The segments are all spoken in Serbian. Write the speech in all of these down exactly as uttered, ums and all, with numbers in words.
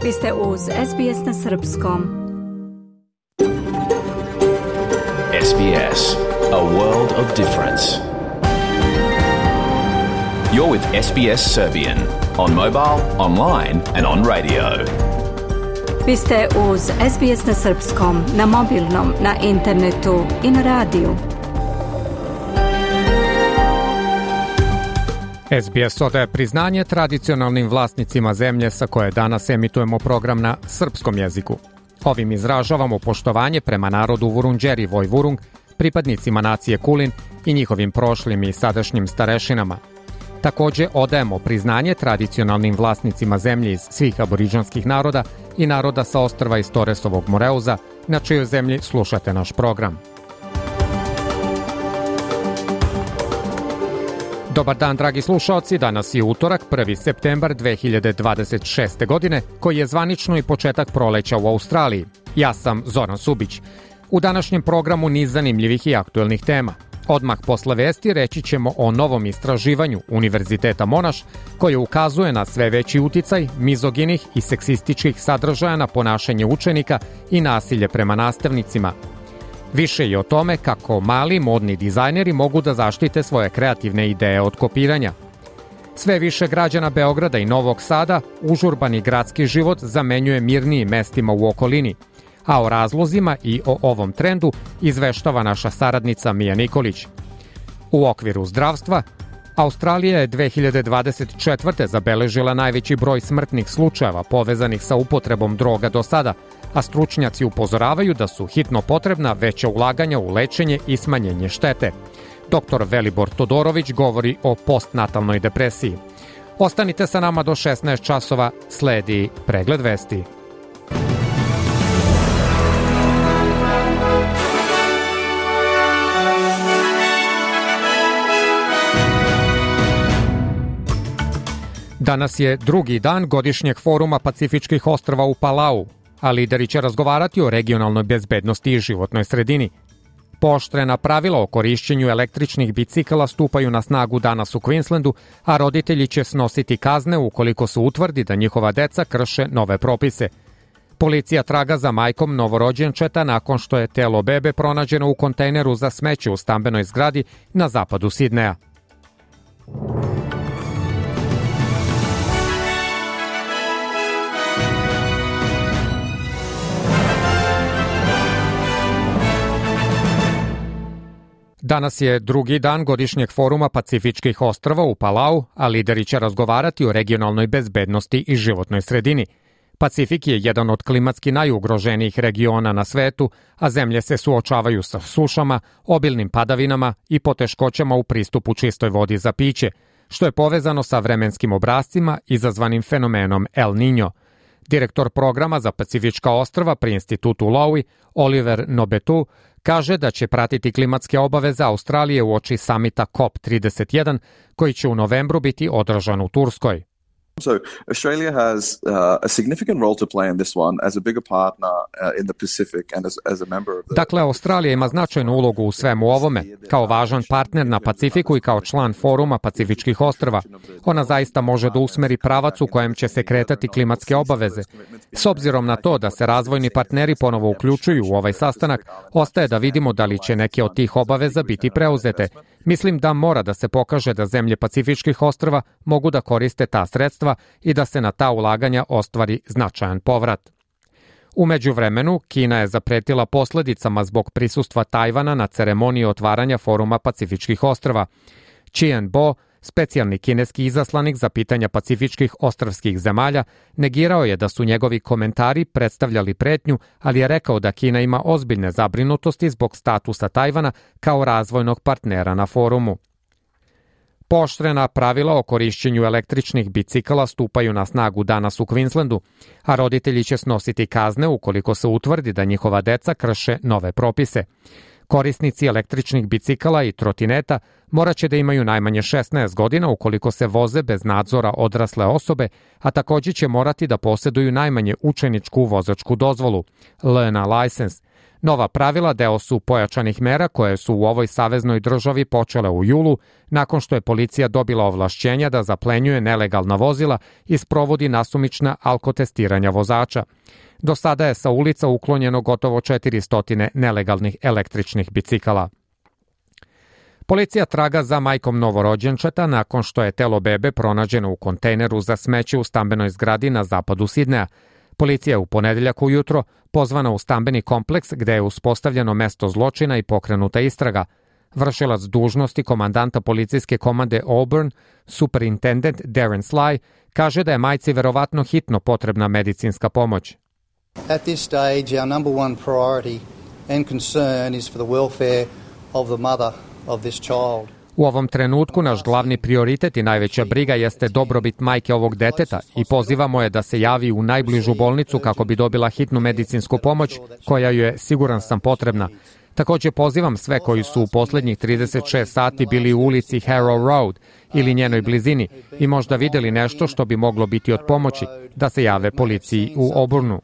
Vi ste uz S B S na srpskom. S B S, a world of difference. You're with S B S Serbian on mobile, online and on radio. Vi ste uz S B S na srpskom, na mobilnom, na internetu i na radiju. S B S odaje priznanje tradicionalnim vlasnicima zemlje sa koje danas emitujemo program na srpskom jeziku. Ovim izražavamo poštovanje prema narodu Vurundjeri Vojvurung, pripadnicima nacije Kulin i njihovim prošlim i sadašnjim starešinama. Takođe odajemo priznanje tradicionalnim vlasnicima zemlje iz svih aboriđanskih naroda i naroda sa ostrva iz Toresovog Moreuza, na čijoj zemlji slušate naš program. Dobar dan, dragi slušaoci, danas je utorak, prvi septembar dve hiljade dvadeset šeste. godine, koji je zvanično i početak proleća u Australiji. Ja sam Zoran Subić. U današnjem programu niz zanimljivih i aktuelnih tema. Odmah posle vesti reći ćemo o novom istraživanju Univerziteta Monash, koje ukazuje na sve veći uticaj mizoginih i seksističkih sadržaja na ponašanje učenika i nasilje prema nastavnicima. Više je o tome kako mali modni dizajneri mogu da zaštite svoje kreativne ideje od kopiranja. Sve više građana Beograda i Novog Sada užurbani gradski život zamenjuje mirnijim mestima u okolini, a o razlozima i o ovom trendu izveštava naša saradnica Mija Nikolić. U okviru zdravstva, Australija je dve hiljade dvadeset četvrte. zabeležila najveći broj smrtnih slučajeva povezanih sa upotrebom droga do sada, a stručnjaci upozoravaju da su hitno potrebna veća ulaganja u lečenje i smanjenje štete. Doktor Velibor Todorović govori o postnatalnoj depresiji. Ostanite sa nama do šesnaest časova, sledi pregled vesti. Danas je drugi dan godišnjeg foruma Pacifičkih ostrva u Palau, a lideri će razgovarati o regionalnoj bezbednosti i životnoj sredini. Pooštrena pravila o korišćenju električnih bicikala stupaju na snagu danas u Queenslandu, a roditelji će snositi kazne ukoliko se utvrdi da njihova deca krše nove propise. Policija traga za majkom novorođenčeta nakon što je telo bebe pronađeno u kontejneru za smeće u stambenoj zgradi na zapadu Sidneja. Danas je drugi dan godišnjeg foruma Pacifičkih ostrva u Palau, a lideri će razgovarati o regionalnoj bezbednosti i životnoj sredini. Pacifik je jedan od klimatski najugroženijih regiona na svetu, a zemlje se suočavaju sa sušama, obilnim padavinama i poteškoćama u pristupu čistoj vodi za piće, što je povezano sa vremenskim obrascima izazvanim fenomenom El Niño. Direktor programa za Pacifička ostrva pri institutu Lowy, Oliver Nobetu, kaže da će pratiti klimatske obaveze Australije uoči samita C O P trideset jedan, koji će u novembru biti održan u Turskoj. So Australia has uh, a significant role to play in this one as a bigger partner uh, in the Pacific and as, as a member of the... Dakle, Australija ima značajnu ulogu u svemu ovome, kao važan partner na Pacifiku i kao član foruma Pacifičkih ostrva. Ona zaista može da usmeri pravac u kojem će se kretati klimatske obaveze. S obzirom na to da se razvojni partneri ponovo uključuju u ovaj sastanak, ostaje da vidimo da li će neke od tih obaveza biti preuzete. Mislim da mora da se pokaže da zemlje Pacifičkih ostrva mogu da koriste ta sredstva i da se na ta ulaganja ostvari značajan povrat. U međuvremenu, Kina je zapretila posledicama zbog prisustva Tajvana na ceremoniji otvaranja foruma Pacifičkih ostrva. Qian Bo, specijalni kineski izaslanik za pitanja pacifičkih ostrvskih zemalja, negirao je da su njegovi komentari predstavljali pretnju, ali je rekao da Kina ima ozbiljne zabrinutosti zbog statusa Tajvana kao razvojnog partnera na forumu. Pooštrena pravila o korišćenju električnih bicikala stupaju na snagu danas u Queenslandu, a roditelji će snositi kazne ukoliko se utvrdi da njihova deca krše nove propise. Korisnici električnih bicikala i trotineta morat će da imaju najmanje šesnaest godina ukoliko se voze bez nadzora odrasle osobe, a također će morati da posjeduju najmanje učeničku vozačku dozvolu, learner license. Nova pravila deo su pojačanih mera koje su u ovoj saveznoj državi počele u julu, nakon što je policija dobila ovlašćenja da zaplenjuje nelegalna vozila i sprovodi nasumična alkotestiranja vozača. Do sada je sa ulica uklonjeno gotovo četiristo nelegalnih električnih bicikala. Policija traga za majkom novorođenčeta nakon što je telo bebe pronađeno u kontejneru za smeće u stambenoj zgradi na zapadu Sidneja. Policija je u ponedeljak ujutro pozvana u stambeni kompleks gde je uspostavljeno mesto zločina i pokrenuta istraga. Vršilac dužnosti komandanta policijske komande Auburn, superintendent Darren Sly, kaže da je majci verovatno hitno potrebna medicinska pomoć. At this stage, our number one priority and concern is for the welfare of the mother of this child. U ovom trenutku naš glavni prioritet i najveća briga jeste dobrobit majke ovog deteta i pozivamo je da se javi u najbližu bolnicu kako bi dobila hitnu medicinsku pomoć koja joj je, siguran sam, potrebna. Takođe pozivam sve koji su u poslednjih trideset šest sati bili u ulici Harrow Road ili njenoj blizini i možda videli nešto što bi moglo biti od pomoći da se jave policiji u Auburnu.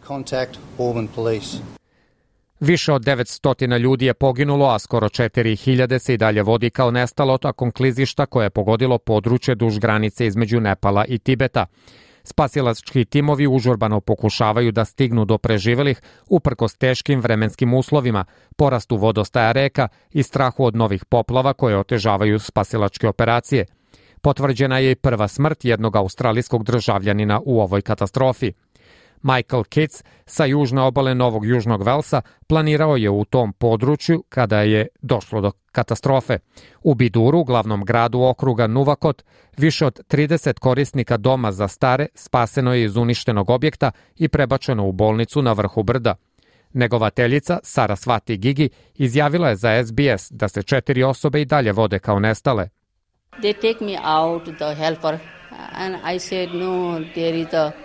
Više od devetsto ljudi je poginulo, a skoro četiri hiljade se i dalje vodi kao nestalo tokom klizišta koje je pogodilo područje duž granice između Nepala i Tibeta. Spasilački timovi užurbano pokušavaju da stignu do preživelih uprkos teškim vremenskim uslovima, porastu vodostaja reka i strahu od novih poplava koje otežavaju spasilačke operacije. Potvrđena je i prva smrt jednog australijskog državljanina u ovoj katastrofi. Michael Kitts sa južne obale Novog Južnog Velsa planirao je u tom području kada je došlo do katastrofe. U Biduru, glavnom gradu okruga Nuvakot, više od trideset korisnika doma za stare spaseno je iz uništenog objekta i prebačeno u bolnicu na vrhu brda. Negovateljica Sarasvati Gigi izjavila je za S B S da se četiri osobe i dalje vode kao nestale. They take me out, the helper, and I said no, there is a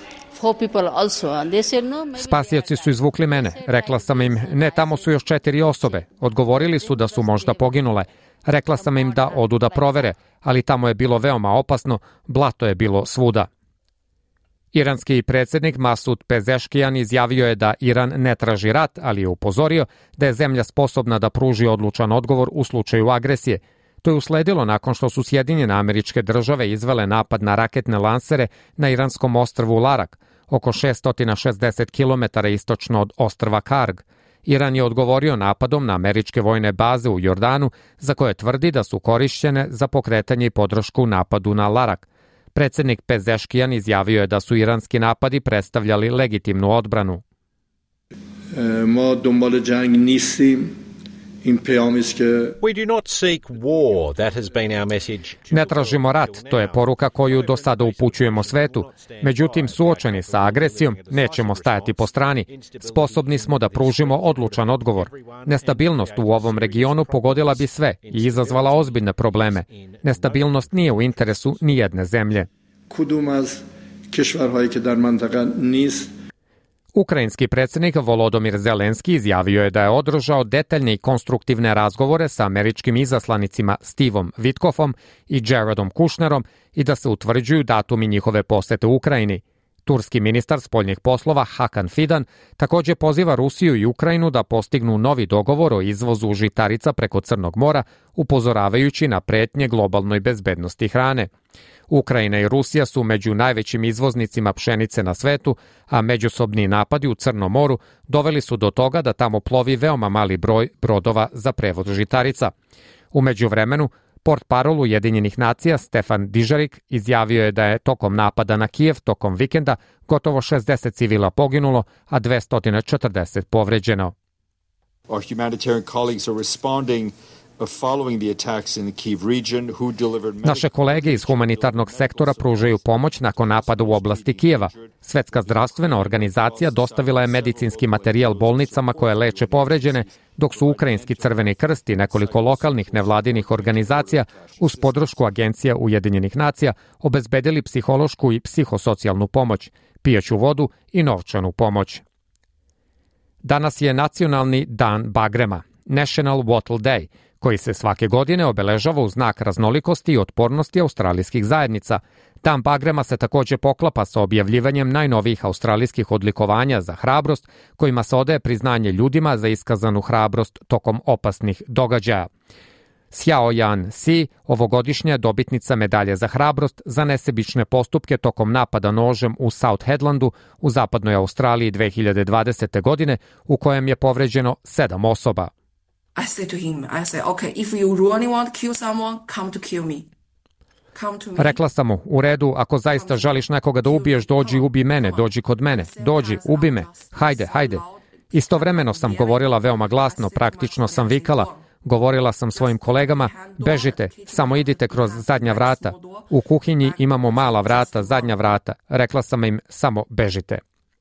Spasioci su izvukli mene. Rekla sam im, ne, tamo su još četiri osobe. Odgovorili su da su možda poginule. Rekla sam im da odu da provere, ali tamo je bilo veoma opasno, blato je bilo svuda. Iranski predsjednik Masud Pezeškijan izjavio je da Iran ne traži rat, ali je upozorio da je zemlja sposobna da pruži odlučan odgovor u slučaju agresije. To je usledilo nakon što su Sjedinjene Američke Države izvele napad na raketne lansere na iranskom ostrvu Larak, oko šessto šezdeset kilometara istočno od ostrva Karg. Iran je odgovorio napadom na američke vojne baze u Jordanu, za koje tvrdi da su korišćene za pokretanje i podršku napadu na Larak. Predsjednik Pezeškijan izjavio je da su iranski napadi predstavljali legitimnu odbranu. Ma dombal jang nistim. We do not seek war, that has been our message. Ne tražimo rat, to je poruka koju do sada upućujemo svetu. Međutim, suočeni sa agresijom, nećemo stajati po strani. Sposobni smo da pružimo odlučan odgovor. Nestabilnost u ovom regionu pogodila bi sve i izazvala ozbiljne probleme. Nestabilnost nije u interesu ni jedne zemlje. Ukrajinski predsjednik Volodymyr Zelenski izjavio je da je održao detaljne i konstruktivne razgovore sa američkim izaslanicima Stevom Witkoffom i Jaredom Kushnerom i da se utvrđuju datumi njihove posete u Ukrajini. Turski ministar spoljnih poslova Hakan Fidan također poziva Rusiju i Ukrajinu da postignu novi dogovor o izvozu žitarica preko Crnog mora, upozoravajući na pretnje globalnoj bezbednosti hrane. Ukrajina i Rusija su među najvećim izvoznicima pšenice na svetu, a međusobni napadi u Crnom moru doveli su do toga da tamo plovi veoma mali broj brodova za prevoz žitarica. U međuvremenu, portparol Ujedinjenih nacija Stefan Dižarik izjavio je da je tokom napada na Kijev tokom vikenda gotovo šezdeset civila poginulo, a dvesta četrdeset povređeno. Our humanitarian colleagues are responding following the attacks in the Kyiv region who delivered. Naše kolege iz humanitarnog sektora pružaju pomoć nakon napada u oblasti Kijeva. Svetska zdravstvena organizacija dostavila je medicinski materijal bolnicama koje leče povređene, dok su Ukrajinski Crveni krst i nekoliko lokalnih nevladinih organizacija uz podršku Agencija Ujedinjenih nacija obezbedili psihološku i psihosocijalnu pomoć, pijaću vodu i novčanu pomoć. Danas je nacionalni dan bagrema, National Wattle Day, koji se svake godine obeležava u znak raznolikosti i otpornosti australijskih zajednica. Dan Bagrema se takođe poklapa sa objavljivanjem najnovijih australijskih odlikovanja za hrabrost, kojima se odaje priznanje ljudima za iskazanu hrabrost tokom opasnih događaja. Xiao Yan Si, ovogodišnja dobitnica medalje za hrabrost za nesebične postupke tokom napada nožem u South Headlandu u zapadnoj Australiji dve hiljade dvadesete. godine, u kojem je povređeno sedam osoba. I said to him, I said, okay, if you really want to kill someone, come to kill me. Rekla sam mu, u redu, ako zaista želiš nekoga da ubiješ, dođi ubi mene, dođi kod mene, dođi, ubi me, hajde, hajde. Istovremeno sam govorila veoma glasno, praktično sam vikala, govorila sam svojim kolegama, bežite, samo idite kroz zadnja vrata. U kuhinji imamo mala vrata, zadnja vrata. Rekla sam im, samo bežite.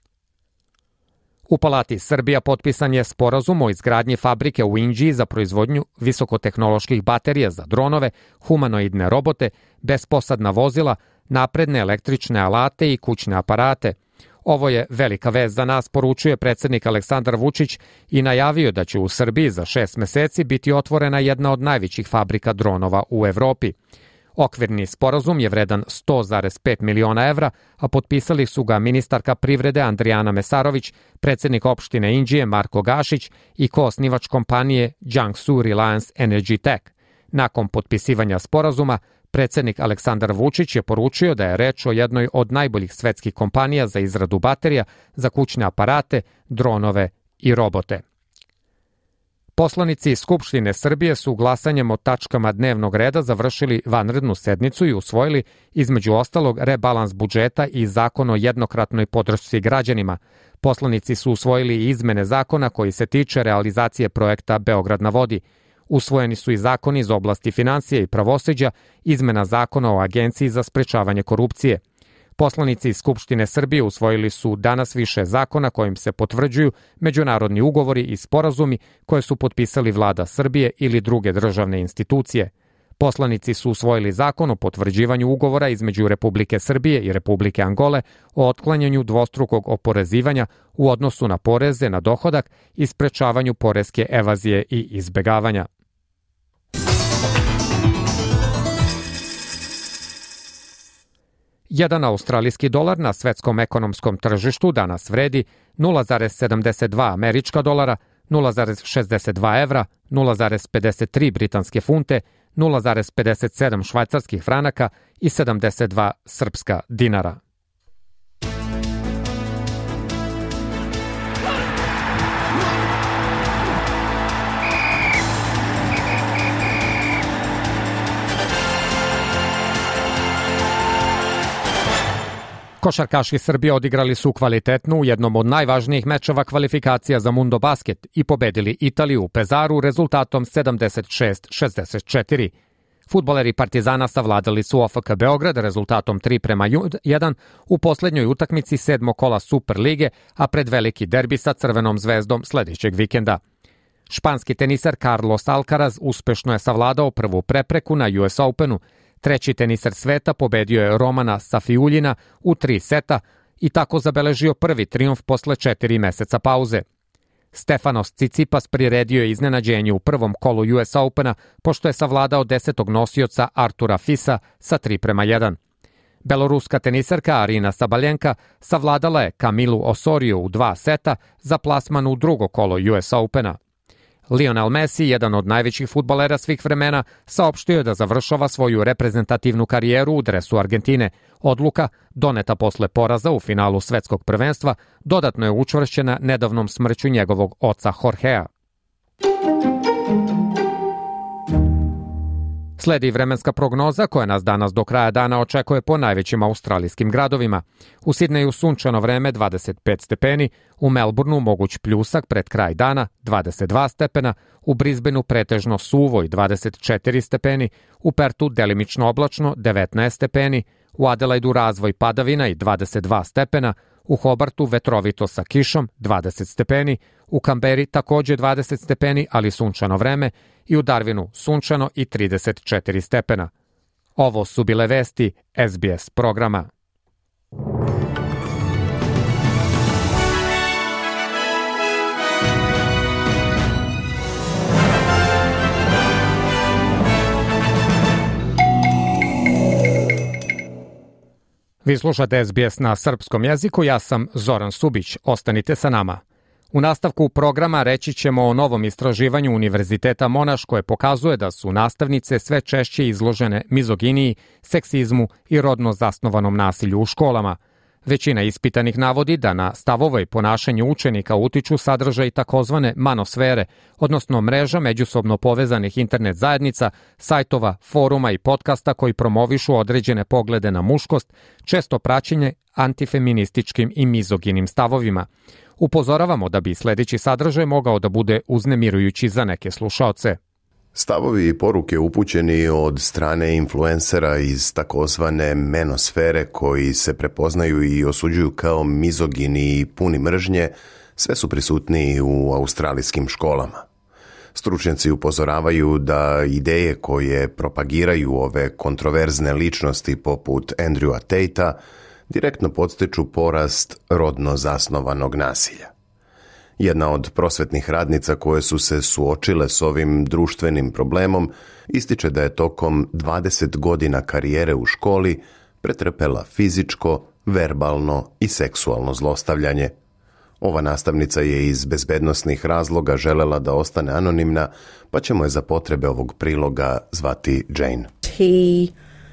U Palati Srbija potpisan je sporazum o izgradnji fabrike u Inđiji za proizvodnju visokotehnoloških baterija za dronove, humanoidne robote, besposadna vozila, napredne električne alate i kućne aparate. Ovo je velika vest za nas, poručuje predsednik Aleksandar Vučić i najavio da će u Srbiji za šest meseci biti otvorena jedna od najvećih fabrika dronova u Evropi. Okvirni sporazum je vredan sto zarez pet miliona evra, a potpisali su ga ministarka privrede Andrijana Mesarović, predsednik opštine Inđije Marko Gašić i koosnivač kompanije Jiangsu Reliance Energy Tech. Nakon potpisivanja sporazuma, predsednik Aleksandar Vučić je poručio da je reč o jednoj od najboljih svetskih kompanija za izradu baterija za kućne aparate, dronove i robote. Poslanici Skupštine Srbije su glasanjem o tačkama dnevnog reda završili vanrednu sednicu i usvojili, između ostalog, rebalans budžeta i zakon o jednokratnoj podršci građanima. Poslanici su usvojili izmene zakona koji se tiče realizacije projekta Beograd na vodi. Usvojeni su i zakoni iz oblasti financije i pravosuđa, izmena zakona o Agenciji za sprečavanje korupcije. Poslanici iz Skupštine Srbije usvojili su danas više zakona kojim se potvrđuju međunarodni ugovori i sporazumi koje su potpisali vlada Srbije ili druge državne institucije. Poslanici su usvojili zakon o potvrđivanju ugovora između Republike Srbije i Republike Angole o otklanjanju dvostrukog oporezivanja u odnosu na poreze na dohodak i sprečavanju poreske evazije i izbegavanja. Jedan australijski dolar na svetskom ekonomskom tržištu danas vredi nula zarez sedamdeset dva američka dolara, nula zarez šezdeset dva evra, nula zarez pedeset tri britanske funte, nula zarez pedeset sedam švajcarskih franaka i sedamdeset dva srpska dinara. Košarkaši Srbije odigrali su kvalitetno u jednom od najvažnijih mečeva kvalifikacija za Mundo Basket i pobedili Italiju u Pezaru rezultatom sedamdeset šest šezdeset četiri. Fudbaleri Partizana savladali su O F K Beograd rezultatom tri prema jedan u poslednjoj utakmici sedmog kola Superlige, a pred veliki derbi sa Crvenom zvezdom sledećeg vikenda. Španski teniser Carlos Alcaraz uspešno je savladao prvu prepreku na U S Openu. Treći teniser sveta pobedio je Romana Safiuljina u tri seta i tako zabeležio prvi trijumf posle četiri meseca pauze. Stefanos Tsitsipas priredio je iznenađenje u prvom kolu U S Opena pošto je savladao desetog nosioca Artura Fisa sa tri prema jedan. Beloruska teniserka Arina Sabaljenka savladala je Kamilu Osorio u dva seta za plasman u drugo kolo U S Opena. Lionel Messi, jedan od najvećih fudbalera svih vremena, saopštio je da završava svoju reprezentativnu karijeru u dresu Argentine. Odluka, doneta posle poraza u finalu svetskog prvenstva, dodatno je učvršćena nedavnom smrću njegovog oca Jorgea. Sledi vremenska prognoza koja nas danas do kraja dana očekuje po najvećim australijskim gradovima. U Sidneju sunčano vreme dvadeset pet stepeni, u Melbourneu moguć pljusak pred kraj dana dvadeset dva stepena, u Brisbaneu pretežno suvo i dvadeset četiri stepeni, u Pertu delimično oblačno devetnaest stepeni, u Adelaidu razvoj padavina i dvadeset dva stepena, u Hobartu vetrovito sa kišom dvadeset stepeni, u Kamberi takođe dvadeset stepeni, ali sunčano vreme, i u Darwinu sunčano i trideset četiri stepena. Ovo su bile vesti S B S programa. Vi slušate S B S na srpskom jeziku, ja sam Zoran Subić. Ostanite sa nama. U nastavku programa reći ćemo o novom istraživanju Univerziteta Monash koje pokazuje da su nastavnice sve češće izložene mizoginiji, seksizmu i rodno zasnovanom nasilju u školama. Većina ispitanih navodi da na stavove i ponašanje učenika utiču sadržaj takozvane manosfere, odnosno mreža međusobno povezanih internet zajednica, sajtova, foruma i podcasta koji promovišu određene poglede na muškost, često praćenje antifeminističkim i mizoginim stavovima. Upozoravamo da bi sledeći sadržaj mogao da bude uznemirujući za neke slušaoce. Stavovi i poruke upućeni od strane influencera iz takozvane menosfere koji se prepoznaju i osuđuju kao mizogini i puni mržnje, sve su prisutniji u australijskim školama. Stručnjaci upozoravaju da ideje koje propagiraju ove kontroverzne ličnosti poput Andrewa Tatea direktno podstiču porast rodno zasnovanog nasilja. Jedna od prosvetnih radnica koje su se suočile s ovim društvenim problemom ističe da je tokom dvadeset godina karijere u školi pretrpela fizičko, verbalno i seksualno zlostavljanje. Ova nastavnica je iz bezbednosnih razloga želela da ostane anonimna, pa ćemo je za potrebe ovog priloga zvati Jane. He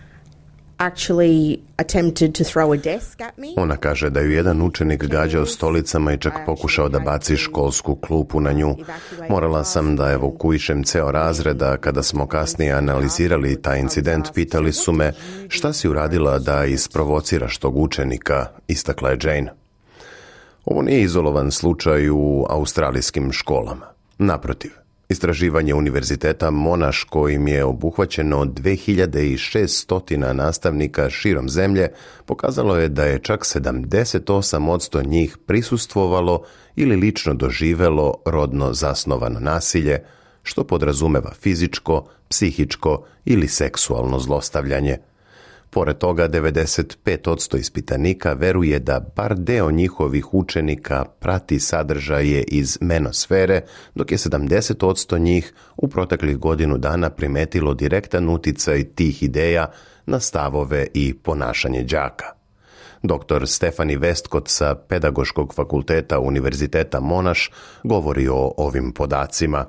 actually attempted to throw a desk at me. Ona kaže da ju jedan učenik gađao stolicama i čak pokušao da baci školsku klupu na nju. Morala sam da evakuišem ceo razred, a kada smo kasnije analizirali taj incident, pitali su me šta si uradila da isprovociraš tog učenika, istakla je Jane. Ovo nije izolovan slučaj u australijskim školama. Naprotiv, istraživanje Univerziteta Monash kojim je obuhvaćeno dve hiljade šesto nastavnika širom zemlje pokazalo je da je čak sedamdeset osam posto njih prisustvovalo ili lično doživelo rodno zasnovano nasilje, što podrazumeva fizičko, psihičko ili seksualno zlostavljanje. Pored toga, devedeset pet posto ispitanika veruje da bar deo njihovih učenika prati sadržaje iz menosfere, dok je sedamdeset posto njih u proteklih godinu dana primetilo direktan uticaj tih ideja na stavove i ponašanje đaka. Doktor Stephanie Westcott sa Pedagoškog fakulteta Univerziteta Monash govori o ovim podacima.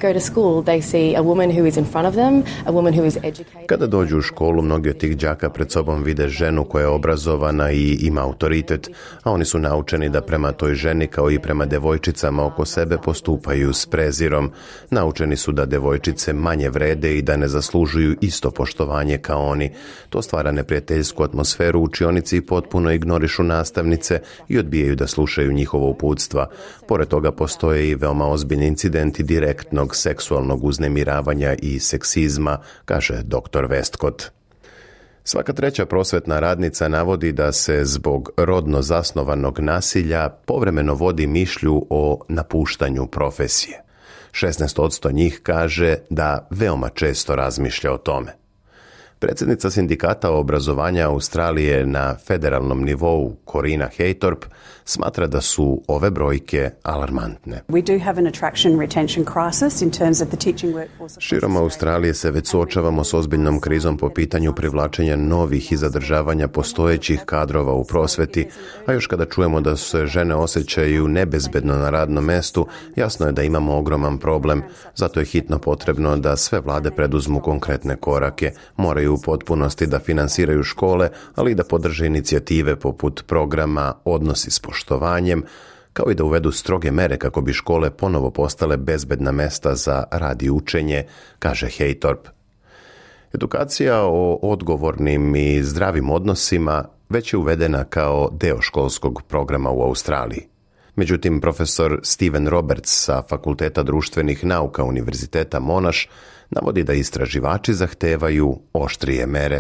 Kada dođu u školu, mnogi od tih đaka pred sobom vide ženu koja je obrazovana i ima autoritet, a oni su naučeni da prema toj ženi kao i prema devojčicama oko sebe postupaju s prezirom. Naučeni su da devojčice manje vrede i da ne zaslužuju isto poštovanje kao oni. To stvara neprijateljsku atmosferu u učionici i potpuno ignorišu nastavnice i odbijaju da slušaju njihovo uputstva. Pored toga postoje i veoma ozbiljni incidenti direktnog seksualnog uznemiravanja i seksizma, kaže doktor Westcott. Svaka treća prosvetna radnica navodi da se zbog rodno zasnovanog nasilja povremeno vodi mišlju o napuštanju profesije. šesnaest posto njih kaže da veoma često razmišlja o tome. Predsjednica sindikata obrazovanja Australije na federalnom nivou, Corina Haythorpe, smatra da su ove brojke alarmantne. Širom Australije se već suočavamo s ozbiljnom krizom po pitanju privlačenja novih i zadržavanja postojećih kadrova u prosveti, a još kada čujemo da se žene osjećaju nebezbedno na radnom mestu, jasno je da imamo ogroman problem. Zato je hitno potrebno da sve vlade preduzmu konkretne korake, moraju u potpunosti da finansiraju škole, ali i da podrže inicijative poput programa Odnosi s poštovanjem, kao i da uvedu stroge mere kako bi škole ponovo postale bezbedna mesta za rad i učenje, kaže Haythorpe. Edukacija o odgovornim i zdravim odnosima već je uvedena kao deo školskog programa u Australiji. Međutim, profesor Steven Roberts sa Fakulteta društvenih nauka Univerziteta Monash navodi da istraživači zahtevaju oštrije mere.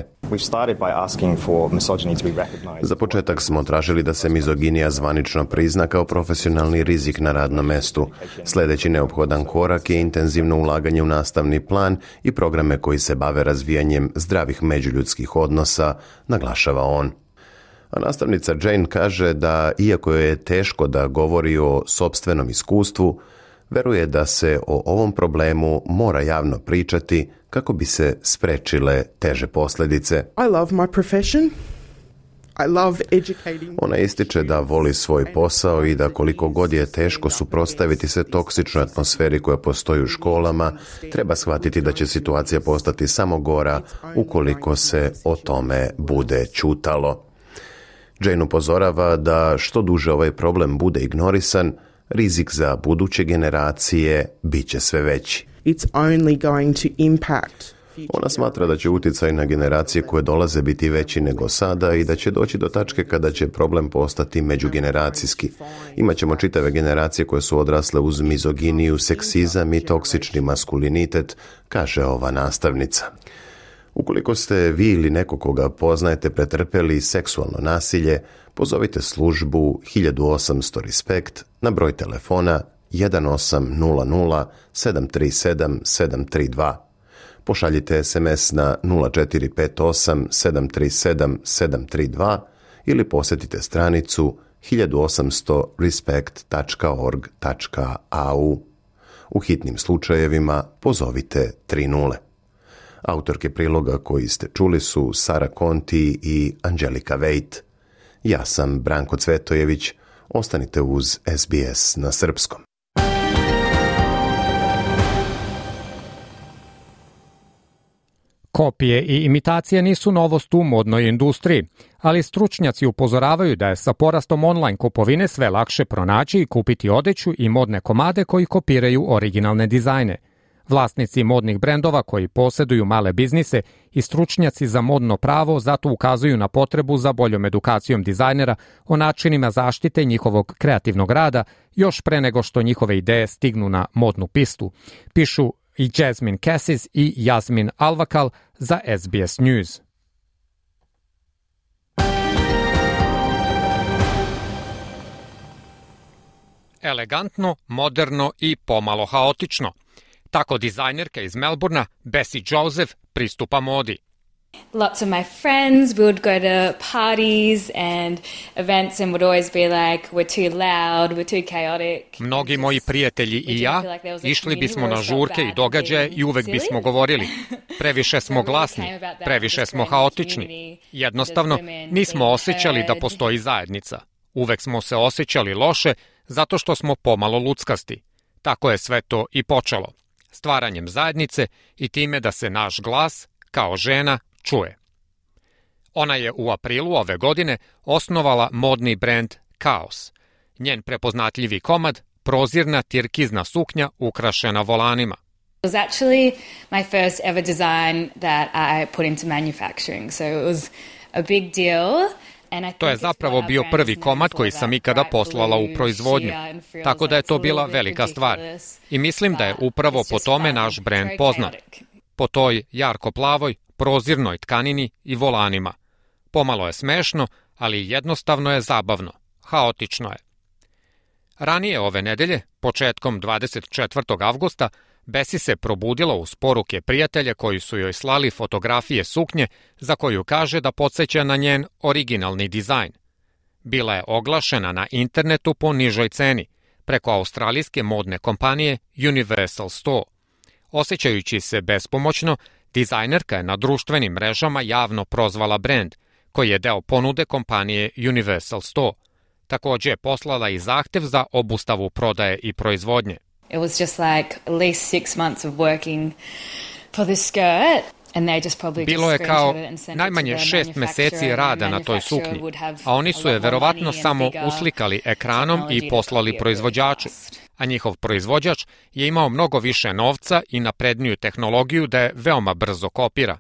Za početak smo tražili da se mizoginija zvanično prizna kao profesionalni rizik na radnom mestu. Sljedeći neophodan korak je intenzivno ulaganje u nastavni plan i programe koji se bave razvijanjem zdravih međuljudskih odnosa, naglašava on. A nastavnica Jane kaže da, iako je teško da govori o sopstvenom iskustvu, veruje da se o ovom problemu mora javno pričati kako bi se sprečile teže posljedice. I love my profession. Ona ističe da voli svoj posao i da koliko god je teško suprotstaviti se toksičnoj atmosferi koja postoji u školama, treba shvatiti da će situacija postati samo gora ukoliko se o tome bude ćutalo. Jane upozorava da što duže ovaj problem bude ignorisan, rizik za buduće generacije bit će sve veći. It's only going to impact. Ona smatra da će utjecaj na generacije koje dolaze biti veći nego sada i da će doći do tačke kada će problem postati međugeneracijski. Imaćemo čitave generacije koje su odrasle uz mizoginiju, seksizam i toksični maskulinitet, kaže ova nastavnica. Ukoliko ste vi ili neko koga poznajete pretrpeli seksualno nasilje, pozovite službu hiljadu osamsto Respect na broj telefona jedan osam nula nula sedam tri sedam sedam tri dva. Pošaljite es em es na nula četiri pet osam sedam tri sedam sedam tri dva ili posjetite stranicu hiljadu osamsto respect tačka org tačka a u. U hitnim slučajevima pozovite tri nule. Autorke priloga koji ste čuli su Sara Conti i Angelika Vejt. Ja sam Branko Cvetojević. Ostanite uz es be es na srpskom. Kopije i imitacije nisu novost u modnoj industriji, ali stručnjaci upozoravaju da je sa porastom online kupovine sve lakše pronaći i kupiti odeću i modne komade koji kopiraju originalne dizajne. Vlasnici modnih brendova koji posjeduju male biznise i stručnjaci za modno pravo zato ukazuju na potrebu za boljom edukacijom dizajnera o načinima zaštite njihovog kreativnog rada još pre nego što njihove ideje stignu na modnu pistu, pišu i Jasmine Cassis i Jasmin Alvakal za es be es News. Elegantno, moderno i pomalo haotično. Tako dizajnerka iz Melbourna, Bessie Joseph, pristupa modi. Lots of my friends, we would go to parties and events and would always be like, we're too loud, we're too chaotic. Mnogi moji prijatelji i ja išli bismo na žurke i događaje i uvek bismo govorili, previše smo glasni, previše smo haotični. Jednostavno, nismo osjećali da postoji zajednica. Uvek smo se osjećali loše zato što smo pomalo luckasti. Tako je sve to i počelo. Stvaranjem zajednice i time da se naš glas, kao žena, čuje. Ona je u aprilu ove godine osnovala modni brend Kaos. Njen prepoznatljivi komad, prozirna tirkizna suknja ukrašena volanima. It was actually my first ever design that I put into manufacturing, so it was a big deal. To je zapravo bio prvi komad koji sam ikada poslala u proizvodnju, tako da je to bila velika stvar. I mislim da je upravo po tome naš brend poznat. Po toj jarko-plavoj, prozirnoj tkanini i volanima. Pomalo je smešno, ali jednostavno je zabavno. Haotično je. Ranije ove nedelje, početkom dvadeset četvrtog avgusta, Bessie se probudila uz poruke prijatelja koji su joj slali fotografije suknje za koju kaže da podsjeća na njen originalni dizajn. Bila je oglašena na internetu po nižoj ceni, preko australijske modne kompanije Universal Store. Osjećajući se bespomoćno, dizajnerka je na društvenim mrežama javno prozvala brend, koji je deo ponude kompanije Universal Store. Također je poslala i zahtev za obustavu prodaje i proizvodnje. It was just like at least six months of working for this skirt. Bilo je kao najmanje šest meseci rada na toj suknji, a oni su je verovatno samo uslikali ekranom i poslali proizvođaču, a njihov proizvođač je imao mnogo više novca i napredniju tehnologiju da je veoma brzo kopira.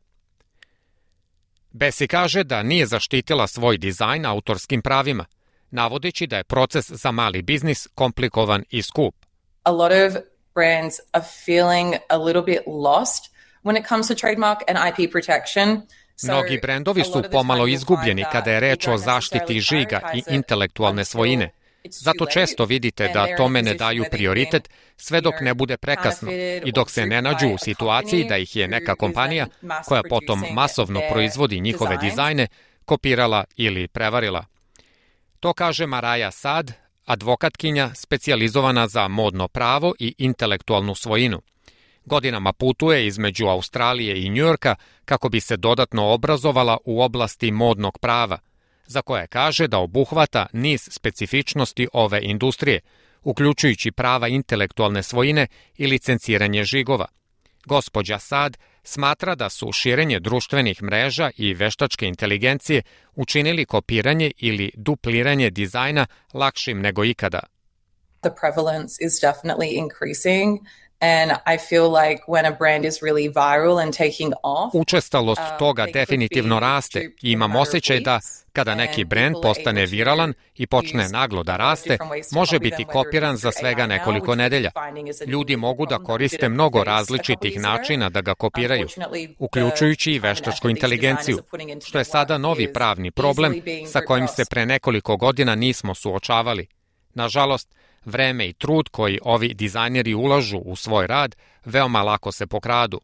Bessie kaže da nije zaštitila svoj dizajn autorskim pravima, navodeći da je proces za mali biznis komplikovan i skup. A lot of brands are feeling a little bit lost when it comes to trademark and I P protection. Mnogi brendovi su pomalo izgubljeni kada je reč o zaštiti žiga i intelektualne svojine. Zato često vidite da tome ne daju prioritet sve dok ne bude prekasno i dok se ne nađu u situaciji da ih je neka kompanija, koja potom masovno proizvodi njihove dizajne, kopirala ili prevarila. To kaže Maraja Sad, advokatkinja specijalizovana za modno pravo i intelektualnu svojinu. Godinama putuje između Australije i Njujorka kako bi se dodatno obrazovala u oblasti modnog prava. za koje kaže da obuhvata niz specifičnosti ove industrije, uključujući prava intelektualne svojine i licenciranje žigova. Gospođa Saad smatra da su širenje društvenih mreža i veštačke inteligencije učinili kopiranje ili dupliranje dizajna lakšim nego ikada. The prevalence is definitely increasing. And I feel like when a brand is really viral and taking off, učestalost toga definitivno raste i imam osjećaj da kada neki brend postane viralan i počne naglo da raste, može biti kopiran za svega nekoliko nedelja. Ljudi mogu da koriste mnogo različitih načina da ga kopiraju, uključujući i veštačku inteligenciju, što je sada novi pravni problem sa kojim se pre nekoliko godina nismo suočavali. Nažalost, vreme i trud koji ovi dizajneri ulažu u svoj rad veoma lako se pokradu.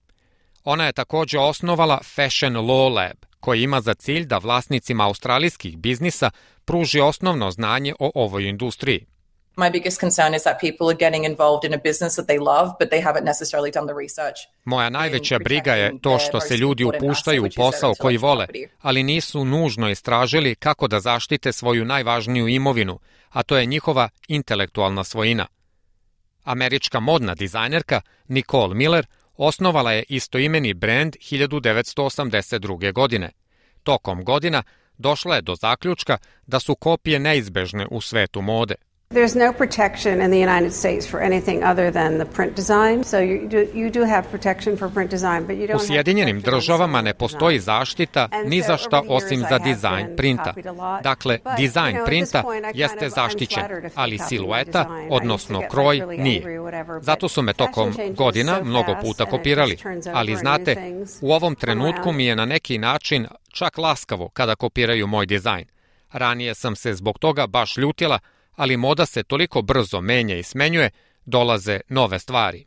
Ona je takođe osnovala Fashion Law Lab, koji ima za cilj da vlasnicima australijskih biznisa pruži osnovno znanje o ovoj industriji. My biggest concern is that people are getting involved in a business that they love, but they haven't necessarily done the research. Moja najveća briga je to što se ljudi upuštaju u posao koji vole, ali nisu nužno istražili kako da zaštite svoju najvažniju imovinu, a to je njihova intelektualna svojina. Američka modna dizajnerka Nicole Miller osnovala je istoimeni brend hiljadu devetsto osamdeset druge. godine. Tokom godina došla je do zaključka da su kopije neizbežne u svetu mode. There's no protection in the United States for anything other than the print design. So you do, you do have protection for print design, but you don't. U Sjedinjenim državama ne postoji zaštita ni za šta osim za dizajn printa. Dakle, dizajn printa jeste zaštićen, ali silueta, odnosno kroj, nije. Zato su me tokom godina mnogo puta kopirali. Ali znate, u ovom trenutku mi je na neki način čak laskavo kada kopiraju moj dizajn. Ranije sam se zbog toga baš ljutila, ali moda se toliko brzo menja i smenjuje, dolaze nove stvari.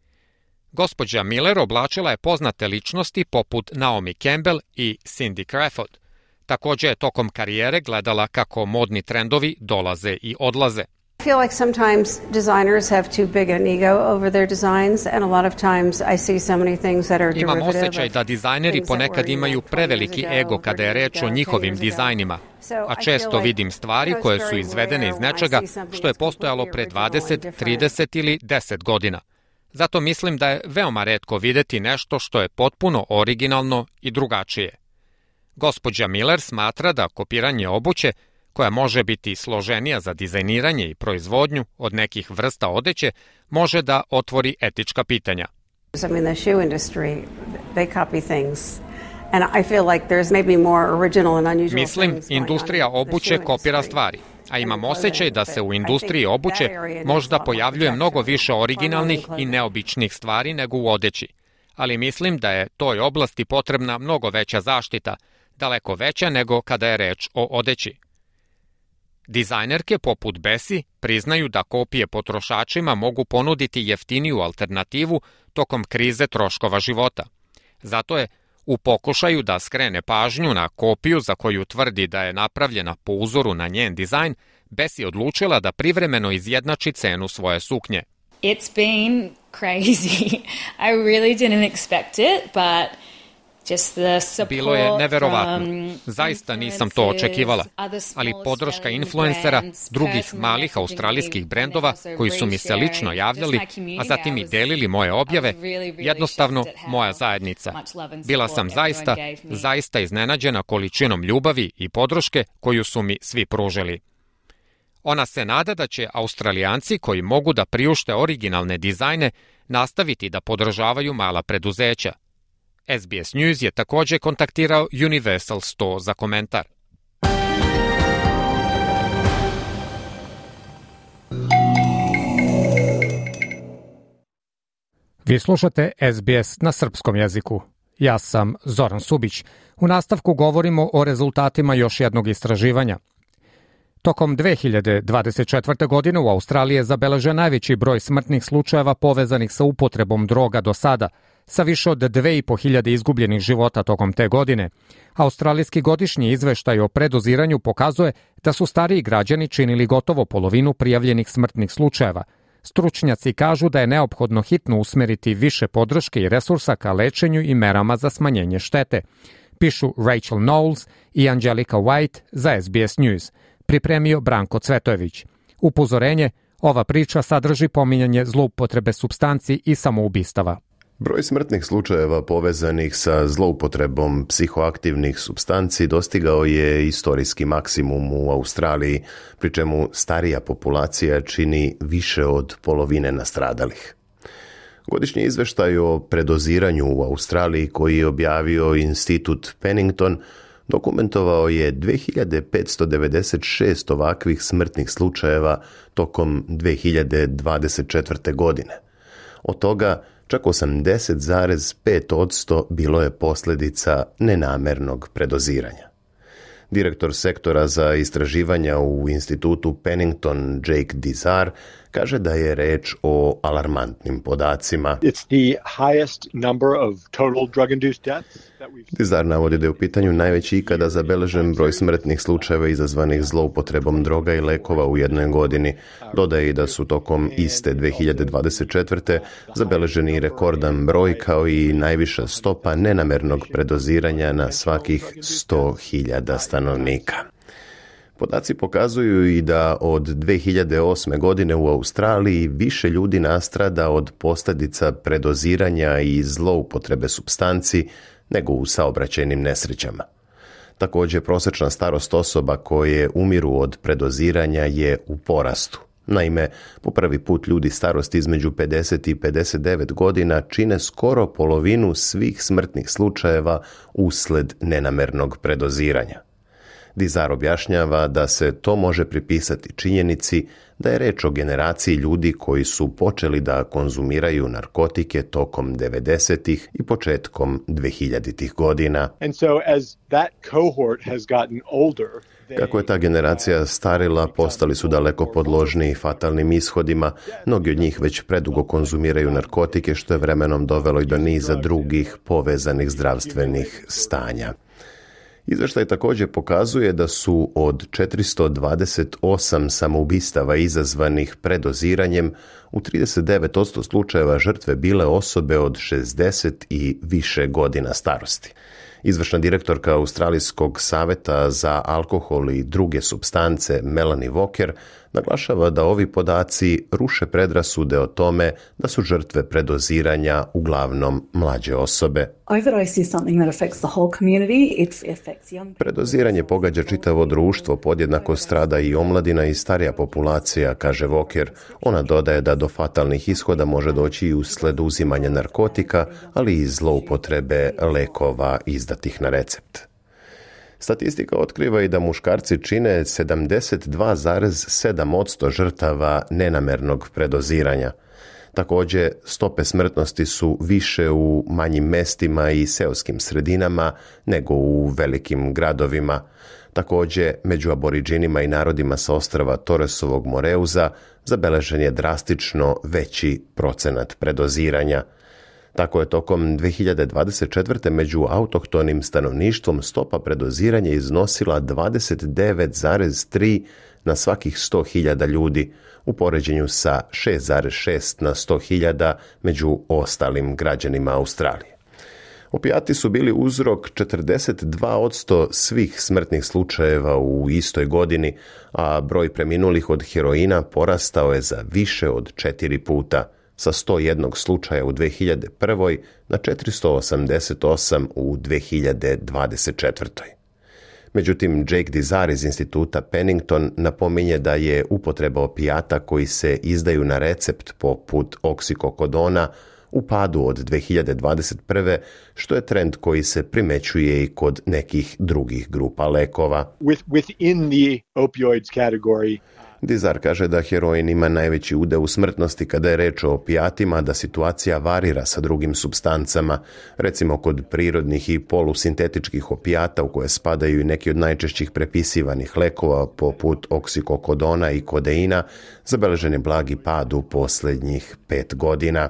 Gospođa Miller oblačila je poznate ličnosti poput Naomi Campbell i Cindy Crawford. Takođe je tokom karijere gledala kako modni trendovi dolaze i odlaze. I feel like sometimes designers have too big an ego over their designs, and a lot of times I see so many things that are derivative. Imam osjećaj da dizajneri ponekad imaju preveliki ego kada je reč o njihovim dizajnima, a često vidim stvari koje su izvedene iz nečega što je postojalo pre dvadeset, trideset ili deset godina. Zato mislim da je veoma retko videti nešto što je potpuno originalno i drugačije. Gospođa Miller smatra da kopiranje obuće, koja može biti složenija za dizajniranje i proizvodnju od nekih vrsta odeće, može da otvori etička pitanja. I mean, the shoe industry, they copy things. And I feel like there's maybe more original and unusual. Mislim, industrija obuće kopira stvari, a imam osjećaj da se u industriji obuće možda pojavljuje mnogo više originalnih i neobičnih stvari nego u odeći. Ali mislim da je toj oblasti potrebna mnogo veća zaštita, daleko veća nego kada je reč o odeći. Dizajnerke poput Bessie priznaju da kopije potrošačima mogu ponuditi jeftiniju alternativu tokom krize troškova života. Zato je u pokušaju da skrene pažnju na kopiju za koju tvrdi da je napravljena po uzoru na njen dizajn, Bessie odlučila da privremeno izjednači cenu svoje suknje. It's been crazy. I really didn't expect it, but bilo je neverovatno. Zaista nisam to očekivala, ali podrška influencera, drugih malih australijskih brendova koji su mi se lično javljali, a zatim i delili moje objave, jednostavno moja zajednica. Bila sam zaista, zaista iznenađena količinom ljubavi i podrške koju su mi svi pružili. Ona se nada da će Australijanci koji mogu da priušte originalne dizajne nastaviti da podržavaju mala preduzeća. S B S News je takođe kontaktirao Universal sto za komentar. Vi slušate S B S na srpskom jeziku. Ja sam Zoran Subić. U nastavku govorimo o rezultatima još jednog istraživanja. Tokom dve hiljade dvadeset četvrte. godine u Australiji je zabeležen najveći broj smrtnih slučajeva povezanih sa upotrebom droga do sada, sa više od dve i po hiljade izgubljenih života tokom te godine. Australijski godišnji izveštaj o predoziranju pokazuje da su stariji građani činili gotovo polovinu prijavljenih smrtnih slučajeva. Stručnjaci kažu da je neophodno hitno usmeriti više podrške i resursa ka lečenju i merama za smanjenje štete. pišu Rachel Knowles i Angelika White za S B S News. Pripremio Branko Cvetojević. Upozorenje, ova priča sadrži pominjanje zloupotrebe supstanci i samoubistava. Broj smrtnih slučajeva povezanih sa zloupotrebom psihoaktivnih supstanci dostigao je istorijski maksimum u Australiji, pri čemu starija populacija čini više od polovine nastradalih. Godišnji izveštaj o predoziranju u Australiji koji je objavio institut Pennington dokumentovao je dve hiljade petsto devedeset šest ovakvih smrtnih slučajeva tokom dve hiljade dvadeset četvrte. godine. Od toga čak osamdeset zarez pet posto bilo je posljedica nenamernog predoziranja. Direktor sektora za istraživanja u institutu Pennington, Jake Dizar, kaže da je reč o alarmantnim podacima. It's the highest number of total drug-induced deaths. Dizar navodi da je u pitanju najveći ikada zabeležen broj smrtnih slučajeva izazvanih zloupotrebom droga i lekova u jednoj godini. Dodaje i da su tokom iste dve hiljade dvadeset četvrte. zabeleženi rekordan broj kao i najviša stopa nenamernog predoziranja na svakih sto hiljada stanovnika. Podaci pokazuju i da od dve hiljade osme. godine u Australiji više ljudi nastrada od posljedica predoziranja i zloupotrebe supstanci nego u saobraćajnim nesrećama. Također, prosječna starost osoba koje umiru od predoziranja je u porastu. Naime, po prvi put ljudi starosti između pedeset i pedeset devet godina čine skoro polovinu svih smrtnih slučajeva usled nenamernog predoziranja. Dizar objašnjava da se to može pripisati činjenici da je reč o generaciji ljudi koji su počeli da konzumiraju narkotike tokom devedesetih i početkom dvehiljaditih godina. And so as that cohort has gotten older, Kako je ta generacija starila, postali su daleko podložniji fatalnim ishodima. Mnogi od njih već predugo konzumiraju narkotike, što je vremenom dovelo i do niza drugih povezanih zdravstvenih stanja. Izveštaj također pokazuje da su od četiristo dvadeset osam samoubistava izazvanih predoziranjem u trideset devet posto slučajeva žrtve bile osobe od šezdeset i više godina starosti. Izvršna direktorka Australijskog saveta za alkohol i druge supstance Melanie Walker naglašava da ovi podaci ruše predrasude o tome da su žrtve predoziranja uglavnom mlađe osobe. Predoziranje pogađa čitavo društvo, podjednako strada i omladina i starija populacija, kaže Walker. Ona dodaje da do fatalnih ishoda može doći i usled uzimanja narkotika, ali i zloupotrebe lekova izdatih na recept. Statistika otkriva i da muškarci čine sedamdeset dva zarez sedam posto žrtava nenamernog predoziranja. Također, stope smrtnosti su više u manjim mestima i seoskim sredinama nego u velikim gradovima. Također, među aboriđinima i narodima sa ostrva Torresovog Moreuza zabeležen je drastično veći procenat predoziranja. Tako je tokom dve hiljade dvadeset četvrte. među autohtonim stanovništvom stopa predoziranja iznosila dvadeset devet zarez tri na svakih sto hiljada ljudi, u poređenju sa šest zarez šest na sto hiljada među ostalim građanima Australije. Opijati su bili uzrok četrdeset dva posto svih smrtnih slučajeva u istoj godini, a broj preminulih od heroina porastao je za više od četiri puta, sa sto jednog slučaja u dve hiljade prve. na četiristo osamdeset osam u dve hiljade dvadeset četvrte. Međutim, Jake Dizar iz instituta Pennington napominje da je upotreba opijata koji se izdaju na recept poput oksikokodona u padu od dve hiljade dvadeset prve. što je trend koji se primećuje i kod nekih drugih grupa lekova. With, within the opioids category, Dizar kaže da heroin ima najveći udeo u smrtnosti kada je reč o opijatima, da situacija varira sa drugim supstancama, recimo kod prirodnih i polusintetičkih opijata u koje spadaju i neki od najčešćih prepisivanih lekova poput oksikokodona i kodeina, zabeležen je blagi pad u posljednjih pet godina.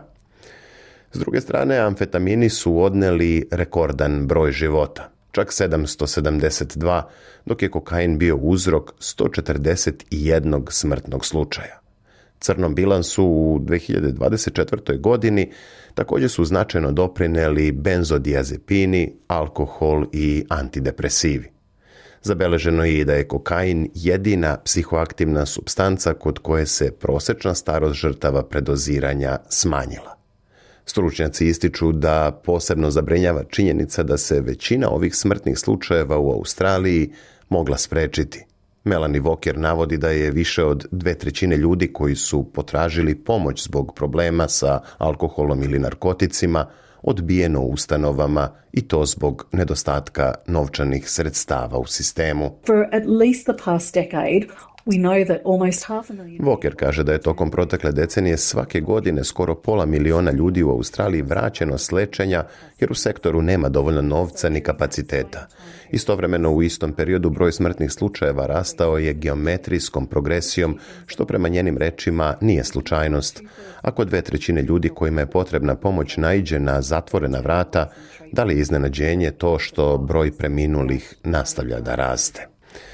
S druge strane, amfetamini su odneli rekordan broj života, čak sedamsto sedamdeset dva, dok je kokain bio uzrok sto četrdeset jedan smrtnog slučaja. Crnom bilansu u dve hiljade dvadeset četvrtoj. godini također su značajno doprineli benzodiazepini, alkohol i antidepresivi. Zabeleženo je i da je kokain jedina psihoaktivna supstanca kod koje se prosječna starost žrtava predoziranja smanjila. Stručnjaci ističu da posebno zabrinjava činjenica da se većina ovih smrtnih slučajeva u Australiji mogla sprečiti. Melanie Walker navodi da je više od dve trećine ljudi koji su potražili pomoć zbog problema sa alkoholom ili narkoticima odbijeno u ustanovama i to zbog nedostatka novčanih sredstava u sistemu. For at least the past decade, we know that almost half a million... Walker kaže da je tokom protekle decenije svake godine skoro pola miliona ljudi u Australiji vraćeno s lečenja jer u sektoru nema dovoljno novca ni kapaciteta. Istovremeno u istom periodu broj smrtnih slučajeva rastao je geometrijskom progresijom, što prema njenim rečima nije slučajnost. Ako dve trećine ljudi kojima je potrebna pomoć naiđe na zatvorena vrata, da li je iznenađenje to što broj preminulih nastavlja da raste?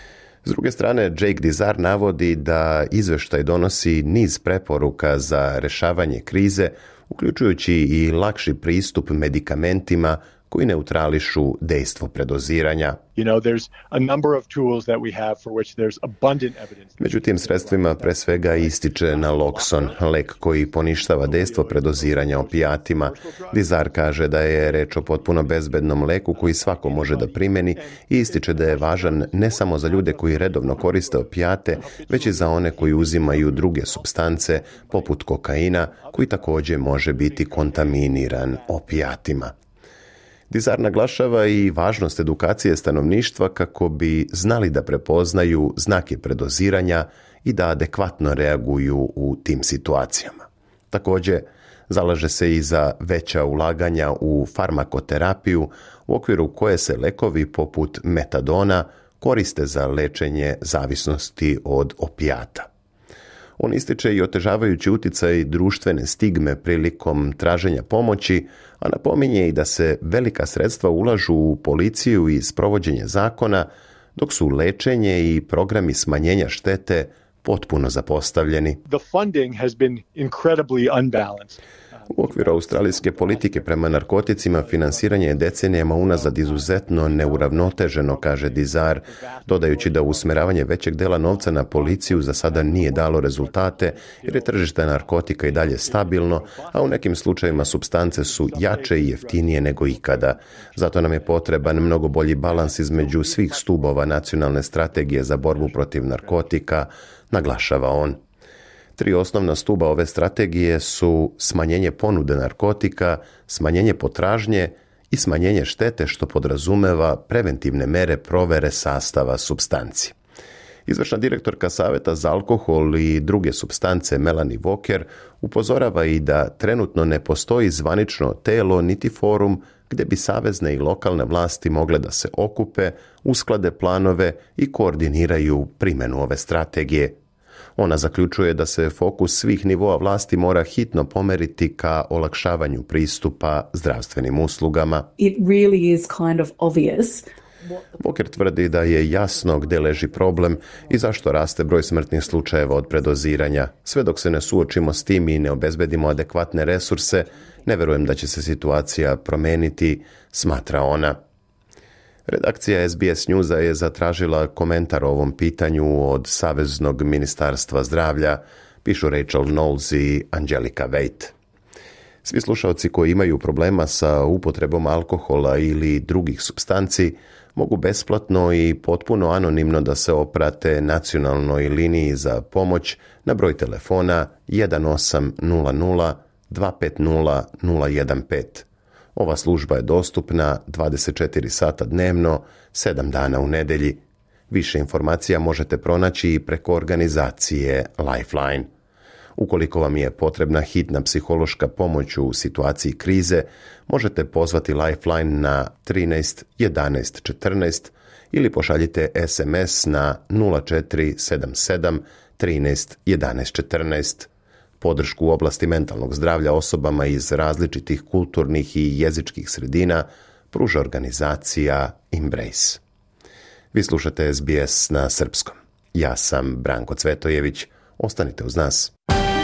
S druge strane, Jake Dizar navodi da izveštaj donosi niz preporuka za rješavanje krize, uključujući i lakši pristup medikamentima koji neutrališu dejstvo predoziranja. You know, there's a number of tools that we have for which there's abundant evidence. Međutim, sredstvima pre svega ističe Naloxon, lek koji poništava dejstvo predoziranja opijatima. Dizar kaže da je reč o potpuno bezbednom leku koji svako može da primeni i ističe da je važan ne samo za ljude koji redovno koriste opijate, već i za one koji uzimaju druge supstance, poput kokaina, koji također može biti kontaminiran opijatima. Dizar naglašava i važnost edukacije stanovništva kako bi znali da prepoznaju znake predoziranja i da adekvatno reaguju u tim situacijama. Također, zalaže se i za veća ulaganja u farmakoterapiju u okviru koje se lekovi poput metadona koriste za lečenje zavisnosti od opijata. On ističe i otežavajući utjecaj društvene stigme prilikom traženja pomoći, a napominje i da se velika sredstva ulažu u policiju i sprovođenje zakona, dok su lečenje i programi smanjenja štete potpuno zapostavljeni. The funding has been incredibly unbalanced. U okviru australijske politike prema narkoticima finansiranje je decenijama unazad izuzetno neuravnoteženo, kaže Dizar, dodajući da usmjeravanje većeg dela novca na policiju za sada nije dalo rezultate jer je tržište narkotika i dalje stabilno, a u nekim slučajevima supstance su jače i jeftinije nego ikada. Zato nam je potreban mnogo bolji balans između svih stubova nacionalne strategije za borbu protiv narkotika, naglašava on. Tri osnovna stuba ove strategije su smanjenje ponude narkotika, smanjenje potražnje i smanjenje štete, što podrazumeva preventivne mere provere sastava supstanci. Izvršna direktorka Saveta za alkohol i druge supstance Melanie Walker upozorava i da trenutno ne postoji zvanično telo niti forum gdje bi savezne i lokalne vlasti mogle da se okupe, usklade planove i koordiniraju primjenu ove strategije. Ona zaključuje da se fokus svih nivoa vlasti mora hitno pomeriti ka olakšavanju pristupa zdravstvenim uslugama. It really is kind of obvious. Walker tvrdi da je jasno gdje leži problem i zašto raste broj smrtnih slučajeva od predoziranja. Sve dok se ne suočimo s tim i ne obezbedimo adekvatne resurse, ne verujem da će se situacija promeniti, smatra ona. Redakcija S B S Newsa je zatražila komentar o ovom pitanju od Saveznog ministarstva zdravlja, pišu Rachel Knowles i Angelica Waite. Svi slušalci koji imaju problema sa upotrebom alkohola ili drugih supstanci mogu besplatno i potpuno anonimno da se oprate nacionalnoj liniji za pomoć na broj telefona jedan osam nula nula dva pet nula nula jedan pet. Ova služba je dostupna dvadeset četiri sata dnevno, sedam dana u nedelji. Više informacija možete pronaći i preko organizacije Lifeline. Ukoliko vam je potrebna hitna psihološka pomoć u situaciji krize, možete pozvati Lifeline na trinaest jedanaest četrnaest ili pošaljite S M S na nula četiri sedam sedam trinaest jedanaest četrnaest. Podršku u oblasti mentalnog zdravlja osobama iz različitih kulturnih i jezičkih sredina pruža organizacija Embrace. Vi slušate S B S na srpskom. Ja sam Branko Cvetojević. Ostanite uz nas.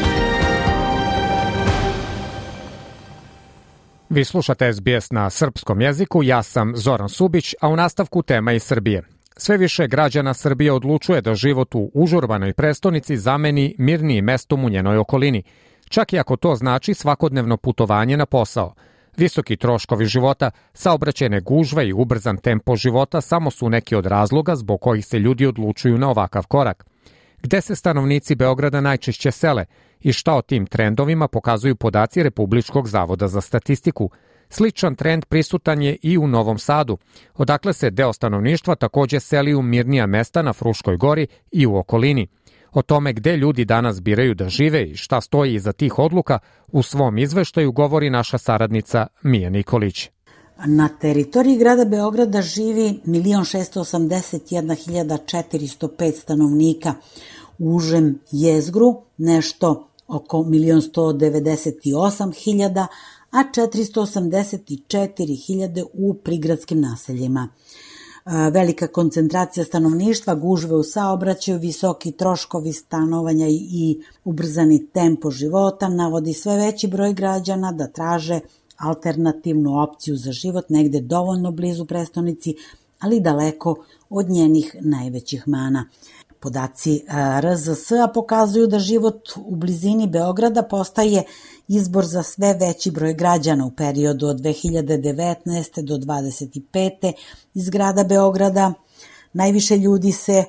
Vi slušate S B S na srpskom jeziku, ja sam Zoran Subić, a u nastavku tema iz Srbije. Sve više građana Srbije odlučuje da život u užurbanoj prestonici zameni mirnijim mestom u njenoj okolini, čak i ako to znači svakodnevno putovanje na posao. Visoki troškovi života, saobraćajne gužve i ubrzan tempo života samo su neki od razloga zbog kojih se ljudi odlučuju na ovakav korak. Gde se stanovnici Beograda najčešće sele i šta o tim trendovima pokazuju podaci Republičkog zavoda za statistiku? Sličan trend prisutan je i u Novom Sadu, odakle se deo stanovništva takođe seli u mirnija mesta na Fruškoj gori i u okolini. O tome gde ljudi danas biraju da žive i šta stoji iza tih odluka u svom izveštaju govori naša saradnica Mija Nikolić. Na teritoriji grada Beograda živi milion šesto osamdeset jedna hiljada četiristo pet stanovnika. U užem jezgru nešto oko milion sto devedeset osam hiljada, a četiristo osamdeset četiri hiljade u prigradskim naseljima. Velika koncentracija stanovništva, gužve u saobraćaju, visoki troškovi stanovanja i ubrzani tempo života navodi sve veći broj građana da traže alternativnu opciju za život negde dovoljno blizu prestonici, ali daleko od njenih najvećih mana. Podaci R Z S-a pokazuju da život u blizini Beograda postaje izbor za sve veći broj građana u periodu od dve hiljade devetnaeste. do dvadeset pete. iz grada Beograda. Najviše ljudi se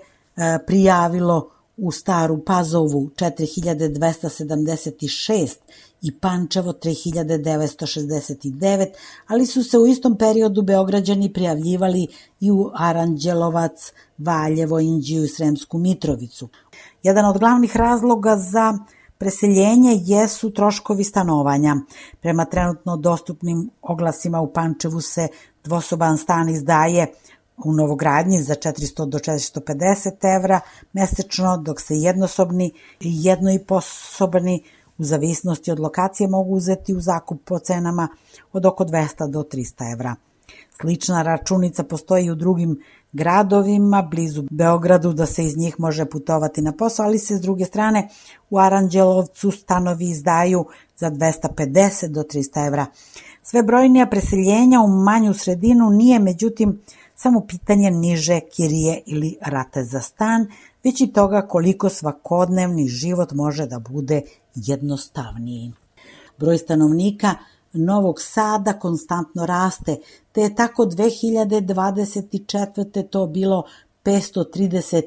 prijavilo u Staru Pazovu četiri hiljade dvesta sedamdeset šest i Pančevo tri hiljade devetsto šezdeset devet, ali su se u istom periodu Beograđani prijavljivali i u Aranđelovac, Valjevo, Inđiju i Sremsku Mitrovicu. Jedan od glavnih razloga za preseljenje jesu troškovi stanovanja. Prema trenutno dostupnim oglasima u Pančevu se dvosoban stan izdaje u novogradnji za četiristo do četiristo pedeset evra mesečno, dok se jednosobni i jednoiposobni u zavisnosti od lokacije mogu uzeti u zakup po cenama od oko dvesta do trista evra. Slična računica postoji i u drugim gradovima blizu Beogradu da se iz njih može putovati na posao, ali se s druge strane u Aranđelovcu stanovi izdaju za dvesta pedeset do trista evra. Sve brojnija preseljenja u manju sredinu nije međutim samo pitanje niže kirije ili rate za stan, već i toga koliko svakodnevni život može da bude jednostavniji. Broj stanovnika Novog Sada konstantno raste, te je tako dve hiljade dvadeset četvrte. to bilo petsto trideset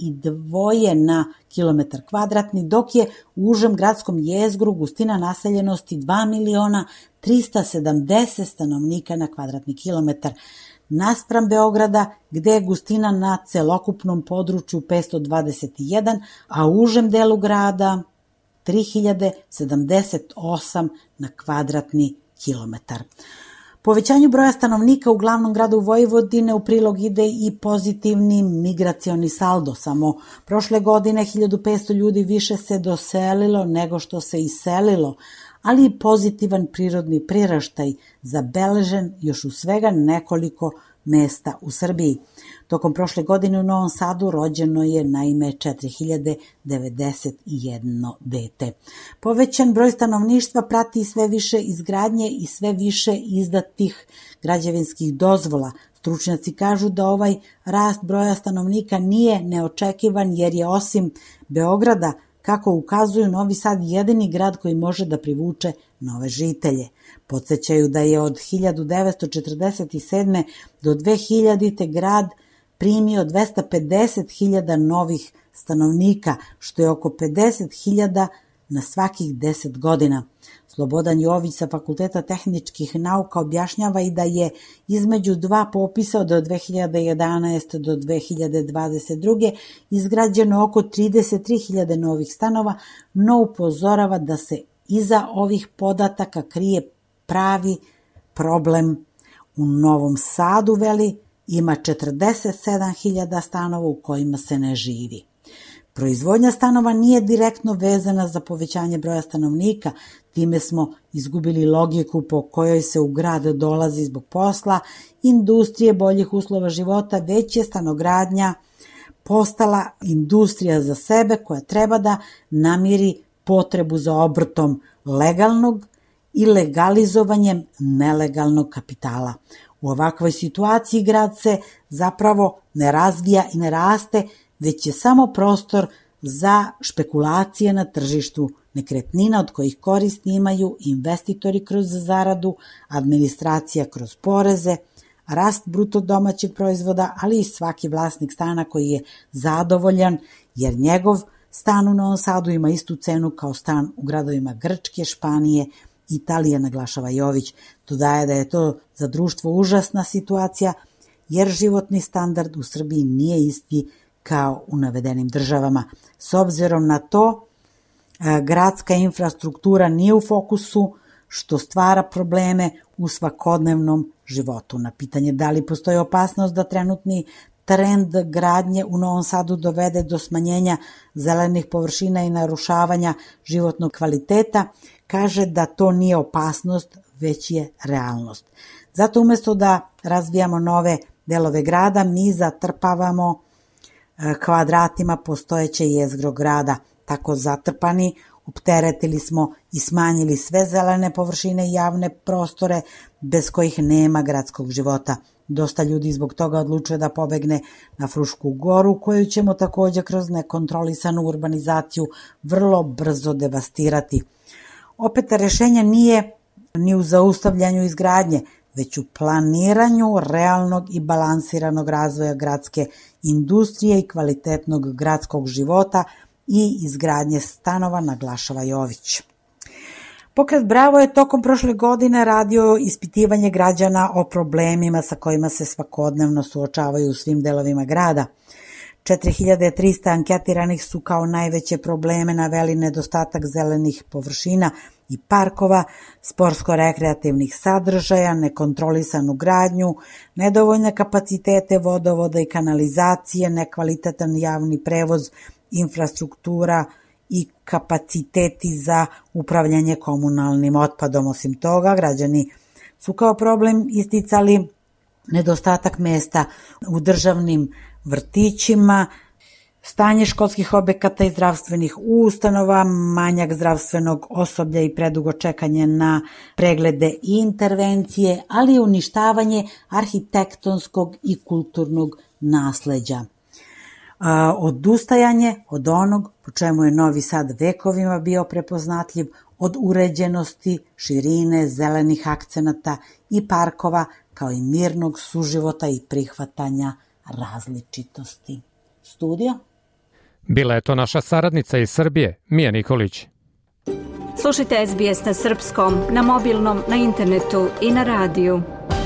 dva na kilometar kvadratni, dok je u užem gradskom jezgru gustina naseljenosti dva miliona trista sedamdeset stanovnika na kvadratni kilometar, naspram Beograda gde je gustina na celokupnom području petsto dvadeset jedan, a u užem delu grada tri hiljade sedamdeset osam na kvadratni kilometar. Povećanju broja stanovnika u glavnom gradu Vojvodine u prilog ide i pozitivni migracioni saldo. Samo prošle godine hiljadu petsto ljudi više se doselilo nego što se iselilo, ali i pozitivan prirodni priraštaj zabeležen još u svega nekoliko mesta u Srbiji. Tokom prošle godine u Novom Sadu rođeno je naime četiri hiljade devedeset jedno dete. Povećan broj stanovništva prati sve više izgradnje i sve više izdatih građevinskih dozvola. Stručnjaci kažu da ovaj rast broja stanovnika nije neočekivan jer je osim Beograda, kako ukazuju, Novi Sad jedini grad koji može da privuče nove žitelje. Podsećaju da je od hiljadu devetsto četrdeset sedme. do dve hiljadite. grad primio dvesta pedeset hiljada novih stanovnika, što je oko pedeset hiljada na svakih deset godina. Slobodan Jović sa Fakulteta tehničkih nauka objašnjava i da je između dva popisa od dve hiljade jedanaeste. do dve hiljade dvadeset druge. izgrađeno oko trideset tri hiljade novih stanova, no upozorava da se iza ovih podataka krije pravi problem. U Novom Sadu, veli, ima četrdeset sedam hiljada stanova u kojima se ne živi. Proizvodnja stanova nije direktno vezana za povećanje broja stanovnika, time smo izgubili logiku po kojoj se u grad dolazi zbog posla, industrije, boljih uslova života, već je stanogradnja postala industrija za sebe koja treba da namiri potrebu za obrtom legalnog i legalizovanjem nelegalnog kapitala. U ovakvoj situaciji grad se zapravo ne razvija i ne raste, već je samo prostor za špekulacije na tržištu nekretnina od kojih koristi imaju investitori kroz zaradu, administracija kroz poreze, rast bruto domaćeg proizvoda, ali i svaki vlasnik stana koji je zadovoljan jer njegov stan u Novom Sadu ima istu cenu kao stan u gradovima Grčke, Španije, Italije, naglašava Jović. Dodaje da je to za društvo užasna situacija jer životni standard u Srbiji nije isti kao u navedenim državama. S obzirom na to, gradska infrastruktura nije u fokusu, što stvara probleme u svakodnevnom životu. Na pitanje da li postoji opasnost da trenutni trend gradnje u Novom Sadu dovede do smanjenja zelenih površina i narušavanja životnog kvaliteta, kaže da to nije opasnost, već je realnost. Zato umesto da razvijamo nove delove grada, mi zatrpavamo kvadratima postojeće jezgro grada. Tako zatrpani, opteretili smo i smanjili sve zelene površine i javne prostore bez kojih nema gradskog života. Dosta ljudi zbog toga odlučuje da pobegne na Frušku goru, koju ćemo također kroz nekontrolisanu urbanizaciju vrlo brzo devastirati. Opet, rešenje nije ni u zaustavljanju izgradnje, već u planiranju realnog i balansiranog razvoja gradske industrije i kvalitetnog gradskog života i izgradnje stanova, naglašava Jović. Pokret Bravo je tokom prošle godine radio ispitivanje građana o problemima sa kojima se svakodnevno suočavaju u svim delovima grada. četiri hiljade trista anketiranih su kao najveće probleme naveli nedostatak zelenih površina i parkova, sportsko-rekreativnih sadržaja, nekontrolisanu gradnju, nedovoljne kapacitete vodovoda i kanalizacije, nekvalitetan javni prevoz, infrastruktura i kapaciteti za upravljanje komunalnim otpadom. Osim toga, građani su kao problem isticali nedostatak mesta u državnim vrtićima, stanje školskih objekata i zdravstvenih ustanova, manjak zdravstvenog osoblja i predugo čekanje na preglede i intervencije, ali i uništavanje arhitektonskog i kulturnog nasleđa. Odustajanje od onog po čemu je Novi Sad vekovima bio prepoznatljiv, od uređenosti, širine, zelenih akcenata i parkova, kao i mirnog suživota i prihvatanja različitosti. Studio? Bila je to naša saradnica iz Srbije, Mija Nikolić. Slušajte S B S na srpskom, na mobilnom, na internetu i na radiju.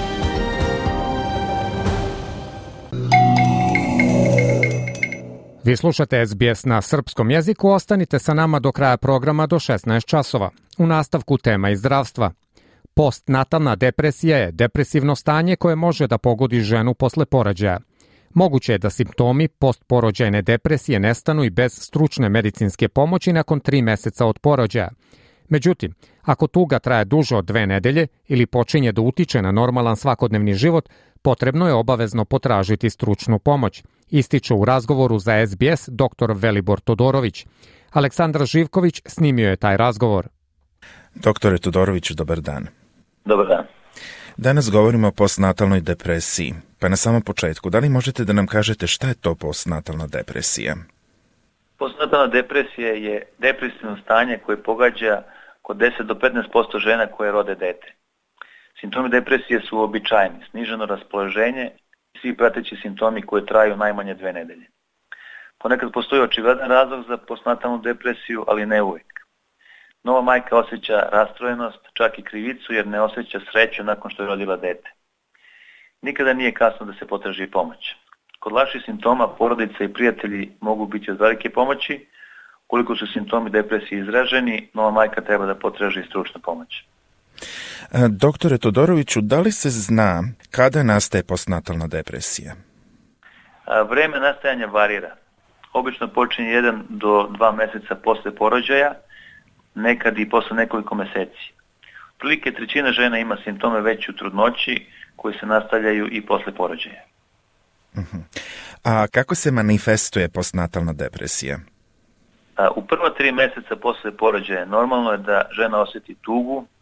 Vi slušate S B S na srpskom jeziku, ostanite sa nama do kraja programa do šesnaest časova. U nastavku tema iz zdravstva. Postnatalna depresija je depresivno stanje koje može da pogodi ženu posle porođaja. Moguće je da simptomi postporođajne depresije nestanu i bez stručne medicinske pomoći nakon tri meseca od porođaja. Međutim, ako tuga traje duže od dve nedelje ili počinje da utiče na normalan svakodnevni život, potrebno je obavezno potražiti stručnu pomoć, ističe u razgovoru za S B S dr Velibor Todorović. Aleksandar Živković snimio je taj razgovor. Doktore Todoroviću, dobar dan. Dobar dan. Danas govorimo o postnatalnoj depresiji. Pa na samom početku, da li možete da nam kažete šta je to postnatalna depresija? Postnatalna depresija je depresivno stanje koje pogađa kod deset do petnaest posto žena koje rode dete. Simptomi depresije su uobičajeni, sniženo raspoloženje i svi prateći simptomi koji traju najmanje dve nedelje. Ponekad postoji očigledan razlog za postnatalnu depresiju, ali ne uvijek. Nova majka osjeća rastrojenost, čak i krivicu jer ne osjeća sreću nakon što je rodila dete. Nikada nije kasno da se potraži pomoć. Kod lakših simptoma porodica i prijatelji mogu biti od velike pomoći. Koliko su simptomi depresije izraženi, nova majka treba da potraži stručnu pomoć. Doktore Todoroviću, da li se zna kada nastaje postnatalna depresija? Vreme nastajanja varira. Obično počinje jedan do dva meseca posle porođaja, nekad i posle nekoliko meseci. Otprilike trećina žena ima simptome već u trudnoći koji se nastavljaju i posle porođaja. Uh-huh. A kako se manifestuje postnatalna depresija? U prva tri meseca posle porođaja normalno je da žena osjeti tugu,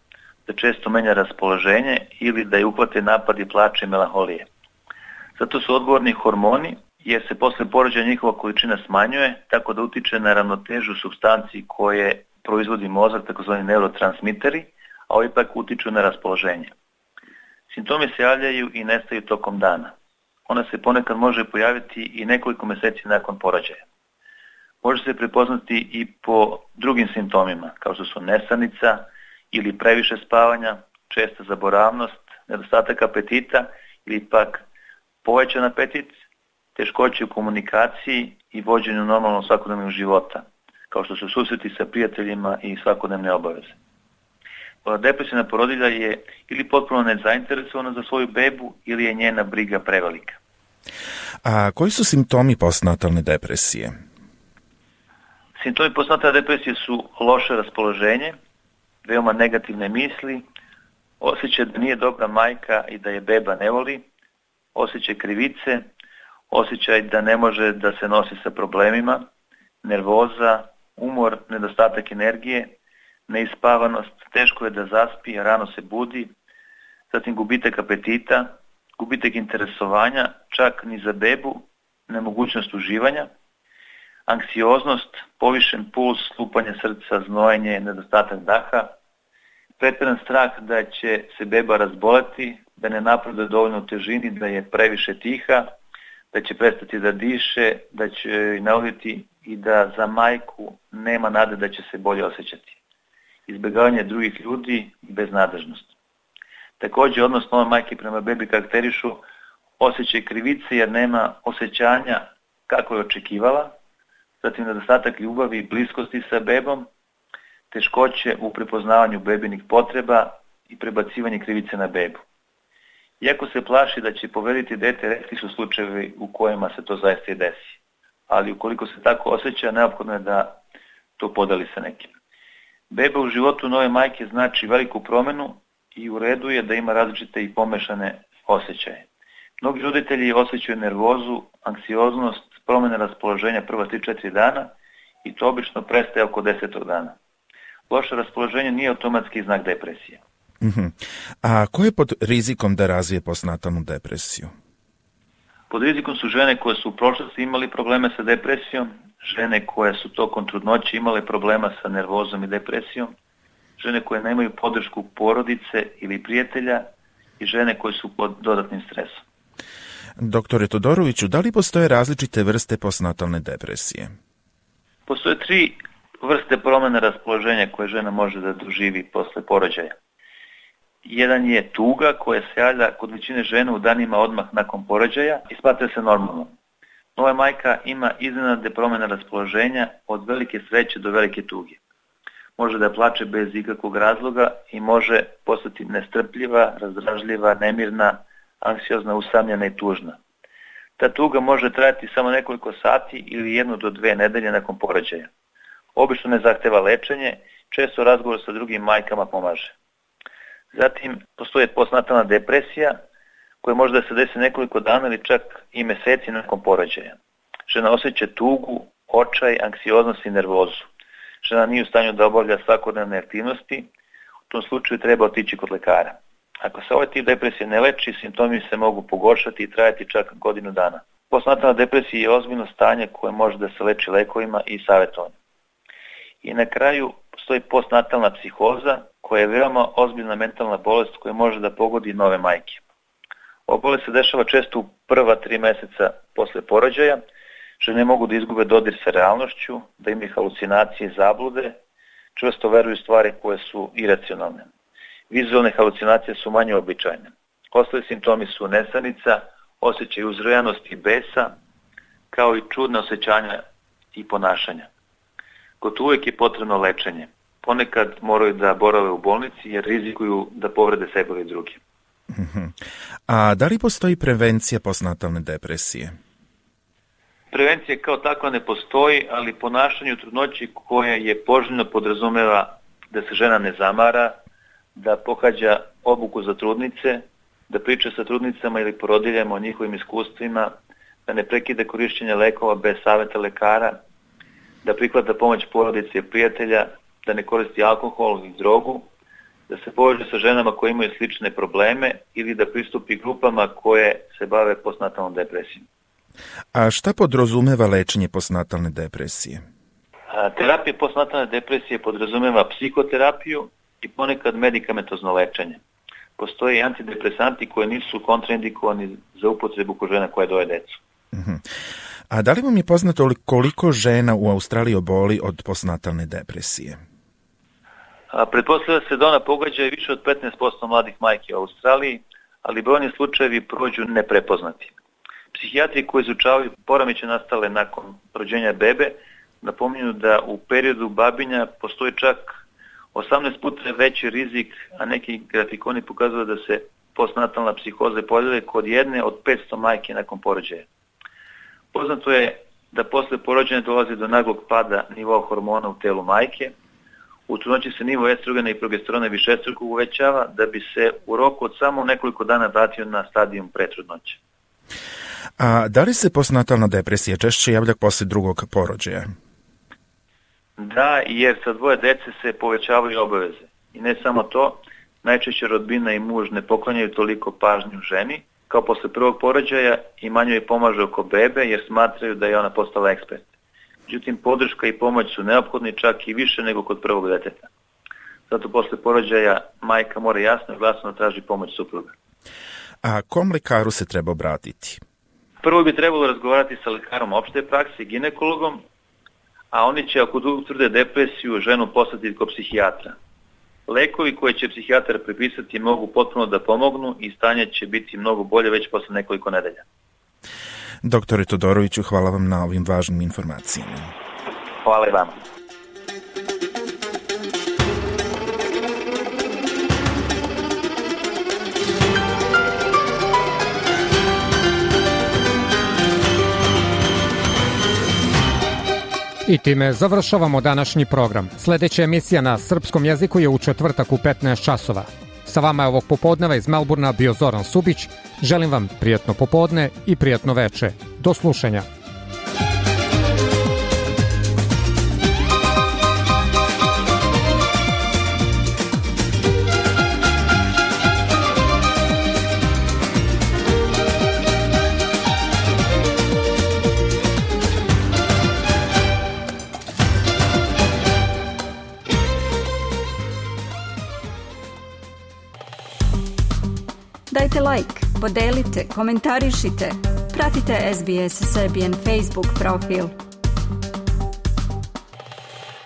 da često menja raspoloženje ili da je uhvate napadi plače i melanholije. Zato su odgovorni hormoni, jer se posle porođaja njihova količina smanjuje, tako da utiče na ravnotežu supstanci koje proizvodi mozak, takozvani neurotransmiteri, a ovi pak utiču na raspoloženje. Simptomi se javljaju i nestaju tokom dana. Ona se ponekad može pojaviti i nekoliko meseci nakon porođaja. Može se prepoznati i po drugim simptomima, kao što su nesanica ili previše spavanja, česta zaboravnost, nedostatak apetita ili pak povećan apetit, teškoće u komunikaciji i vođenju normalnog svakodnevnog života, kao što su susreti sa prijateljima i svakodnevne obaveze. Depresivna porodilja je ili potpuno nezainteresovana za svoju bebu ili je njena briga prevelika. A koji su simptomi postnatalne depresije? Simptomi postnatalne depresije su loše raspoloženje, veoma negativne misli, osjećaj da nije dobra majka i da je beba ne voli, osjećaj krivice, osjećaj da ne može da se nosi sa problemima, nervoza, umor, nedostatak energije, neispavanost, teško je da zaspi, rano se budi, zatim gubitak apetita, gubitak interesovanja, čak ni za bebu, nemogućnost uživanja, anksioznost, povišen puls, slupanje srca, znojenje, nedostatak daha, pretjeran strah da će se beba razboleti, da ne napreduje dovoljno u težini, da je previše tiha, da će prestati da diše, da će joj nauditi i da za majku nema nade da će se bolje osjećati. Izbjegavanje drugih ljudi i beznadežnost. Također, odnos nove majke prema bebi karakterišu osjećaj krivice jer nema osjećanja kako je očekivala, zatim nedostatak ljubavi i bliskosti sa bebom, teškoće u prepoznavanju bebinih potreba i prebacivanje krivice na bebu. Iako se plaši da će povediti dete, retki su slučajevi u kojima se to zaista i desi. Ali ukoliko se tako osjeća, neophodno je da to podeli sa nekim. Beba u životu nove majke znači veliku promjenu i u redu je da ima različite i pomešane osjećaje. Mnogi roditelji osjećaju nervozu, anksioznost, promjene raspoloženja prva tri do četiri dana i to obično prestaje oko desetog dana. Loše raspoloženje nije automatski znak depresije. Uh-huh. A ko je pod rizikom da razvije postnatalnu depresiju? Pod rizikom su žene koje su u prošlosti imali probleme sa depresijom, žene koje su tokom trudnoće imale problema sa nervozom i depresijom, žene koje nemaju podršku porodice ili prijatelja i žene koje su pod dodatnim stresom. Doktore Todoroviću, da li postoje različite vrste postnatalne depresije? Postoje tri vrste promjene raspoloženja koje žena može da doživi posle porođaja. Jedan je tuga koja se javlja kod većine žena u danima odmah nakon porođaja i smatra se normalno. Nova majka ima iznenadne promjene raspoloženja od velike sreće do velike tuge. Može da plače bez ikakvog razloga i može postati nestrpljiva, razdražljiva, nemirna, anksiozna, usamljena i tužna. Ta tuga može trajati samo nekoliko sati ili jednu do dve nedelje nakon porođaja. Obično ne zahteva lečenje, često razgovor sa drugim majkama pomaže. Zatim postoje postnatalna depresija koja može da se desi nekoliko dana ili čak i meseci nakon porođaja. Žena osjeća tugu, očaj, anksioznost i nervozu. Žena nije u stanju da obavlja svakodnevne aktivnosti, u tom slučaju treba otići kod lekara. Ako se ovaj tip depresije ne leči, simptomi se mogu pogoršati i trajati čak godinu dana. Postnatalna depresija je ozbiljno stanje koje može da se leči lekovima i savjetovanjem. I na kraju postoji postnatalna psihoza koja je veoma ozbiljna mentalna bolest koja može da pogodi nove majke. Ova bolest se dešava često u prva tri meseca posle porođaja. Žene mogu da izgube dodir sa realnošću, da imaju halucinacije i zablude, često veruju stvari koje su iracionalne. Vizualne halucinacije su manje običajne. Ostali simptomi su nesanica, osjećaj uzrujanosti i besa, kao i čudne osjećanja i ponašanja. Gotovo uvijek je potrebno lečenje. Ponekad moraju da borave u bolnici jer rizikuju da povrede sebe ili drugi. A da li postoji prevencija postnatalne depresije? Prevencija kao takva ne postoji, ali ponašanje u trudnoći koje je poželjno podrazumeva da se žena ne zamara, da pohađa obuku za trudnice, da priča sa trudnicama ili porodiljama o njihovim iskustvima, da ne prekida korišćenje lekova bez savjeta lekara, da prihvata pomoć porodice i prijatelja, da ne koristi alkohol i drogu, da se poveže sa ženama koje imaju slične probleme ili da pristupi grupama koje se bave postnatalnom depresijom. A šta podrazumeva lečenje postnatalne depresije? A, terapija postnatalne depresije podrazumeva psihoterapiju i ponekad medikamentozno lečenje. Postoje antidepresanti koji nisu kontraindikovani za upotrebu kod žena koje doje decu. Uh-huh. A da li vam je poznato koliko žena u Australiji oboli od postnatalne depresije? A, pretpostavlja se da ona pogađa i više od petnaest posto mladih majki u Australiji, ali brojni slučajevi prođu neprepoznati. Psihijatri koji izučavaju poremeće nastale nakon rođenja bebe napominju da u periodu babinja postoji čak osamnaest puta veći rizik, a neki grafikoni pokazuju da se postnatalna psihoza pojavljuje kod jedne od petsto majke nakon porođaja. Poznato je da posle porođenja dolazi do naglog pada nivoa hormona u telu majke. U trudnoći se nivo estrogena i progesterona višestruko uvećava da bi se u roku od samo nekoliko dana vratio na stadijum pretrudnoće. A da li se postnatalna depresija češće javlja posle drugog porođaja? Da, jer sa dvoje dece se povećavaju obaveze. I ne samo to, najčešće rodbina i muž ne poklanjaju toliko pažnju ženi kao posle prvog porođaja i manje joj pomažu oko bebe jer smatraju da je ona postala ekspert. Međutim, podrška i pomoć su neophodni čak i više nego kod prvog deteta. Zato posle porođaja majka mora jasno i glasno traži pomoć supruga. A kom lekaru se treba obratiti? Prvo bi trebalo razgovarati sa lekarom opšte prakse i ginekologom, a oni će, ako utvrde depresiju, ženu poslati kod psihijatra. Lekovi koje će psihijatar prepisati mogu potpuno da pomognu i stanje će biti mnogo bolje već posle nekoliko nedelja. Doktore Todoroviću, hvala vam na ovim važnim informacijama. Hvala i vama. I time završavamo današnji program. Sljedeća emisija na srpskom jeziku je u četvrtak u petnaest časova. Sa vama je ovog popodneva iz Melburna bio Zoran Subić. Želim vam prijatno popodne i prijatno veče. Do slušanja. Dajte like, podelite, komentarišite, pratite S B S Serbian Facebook profil.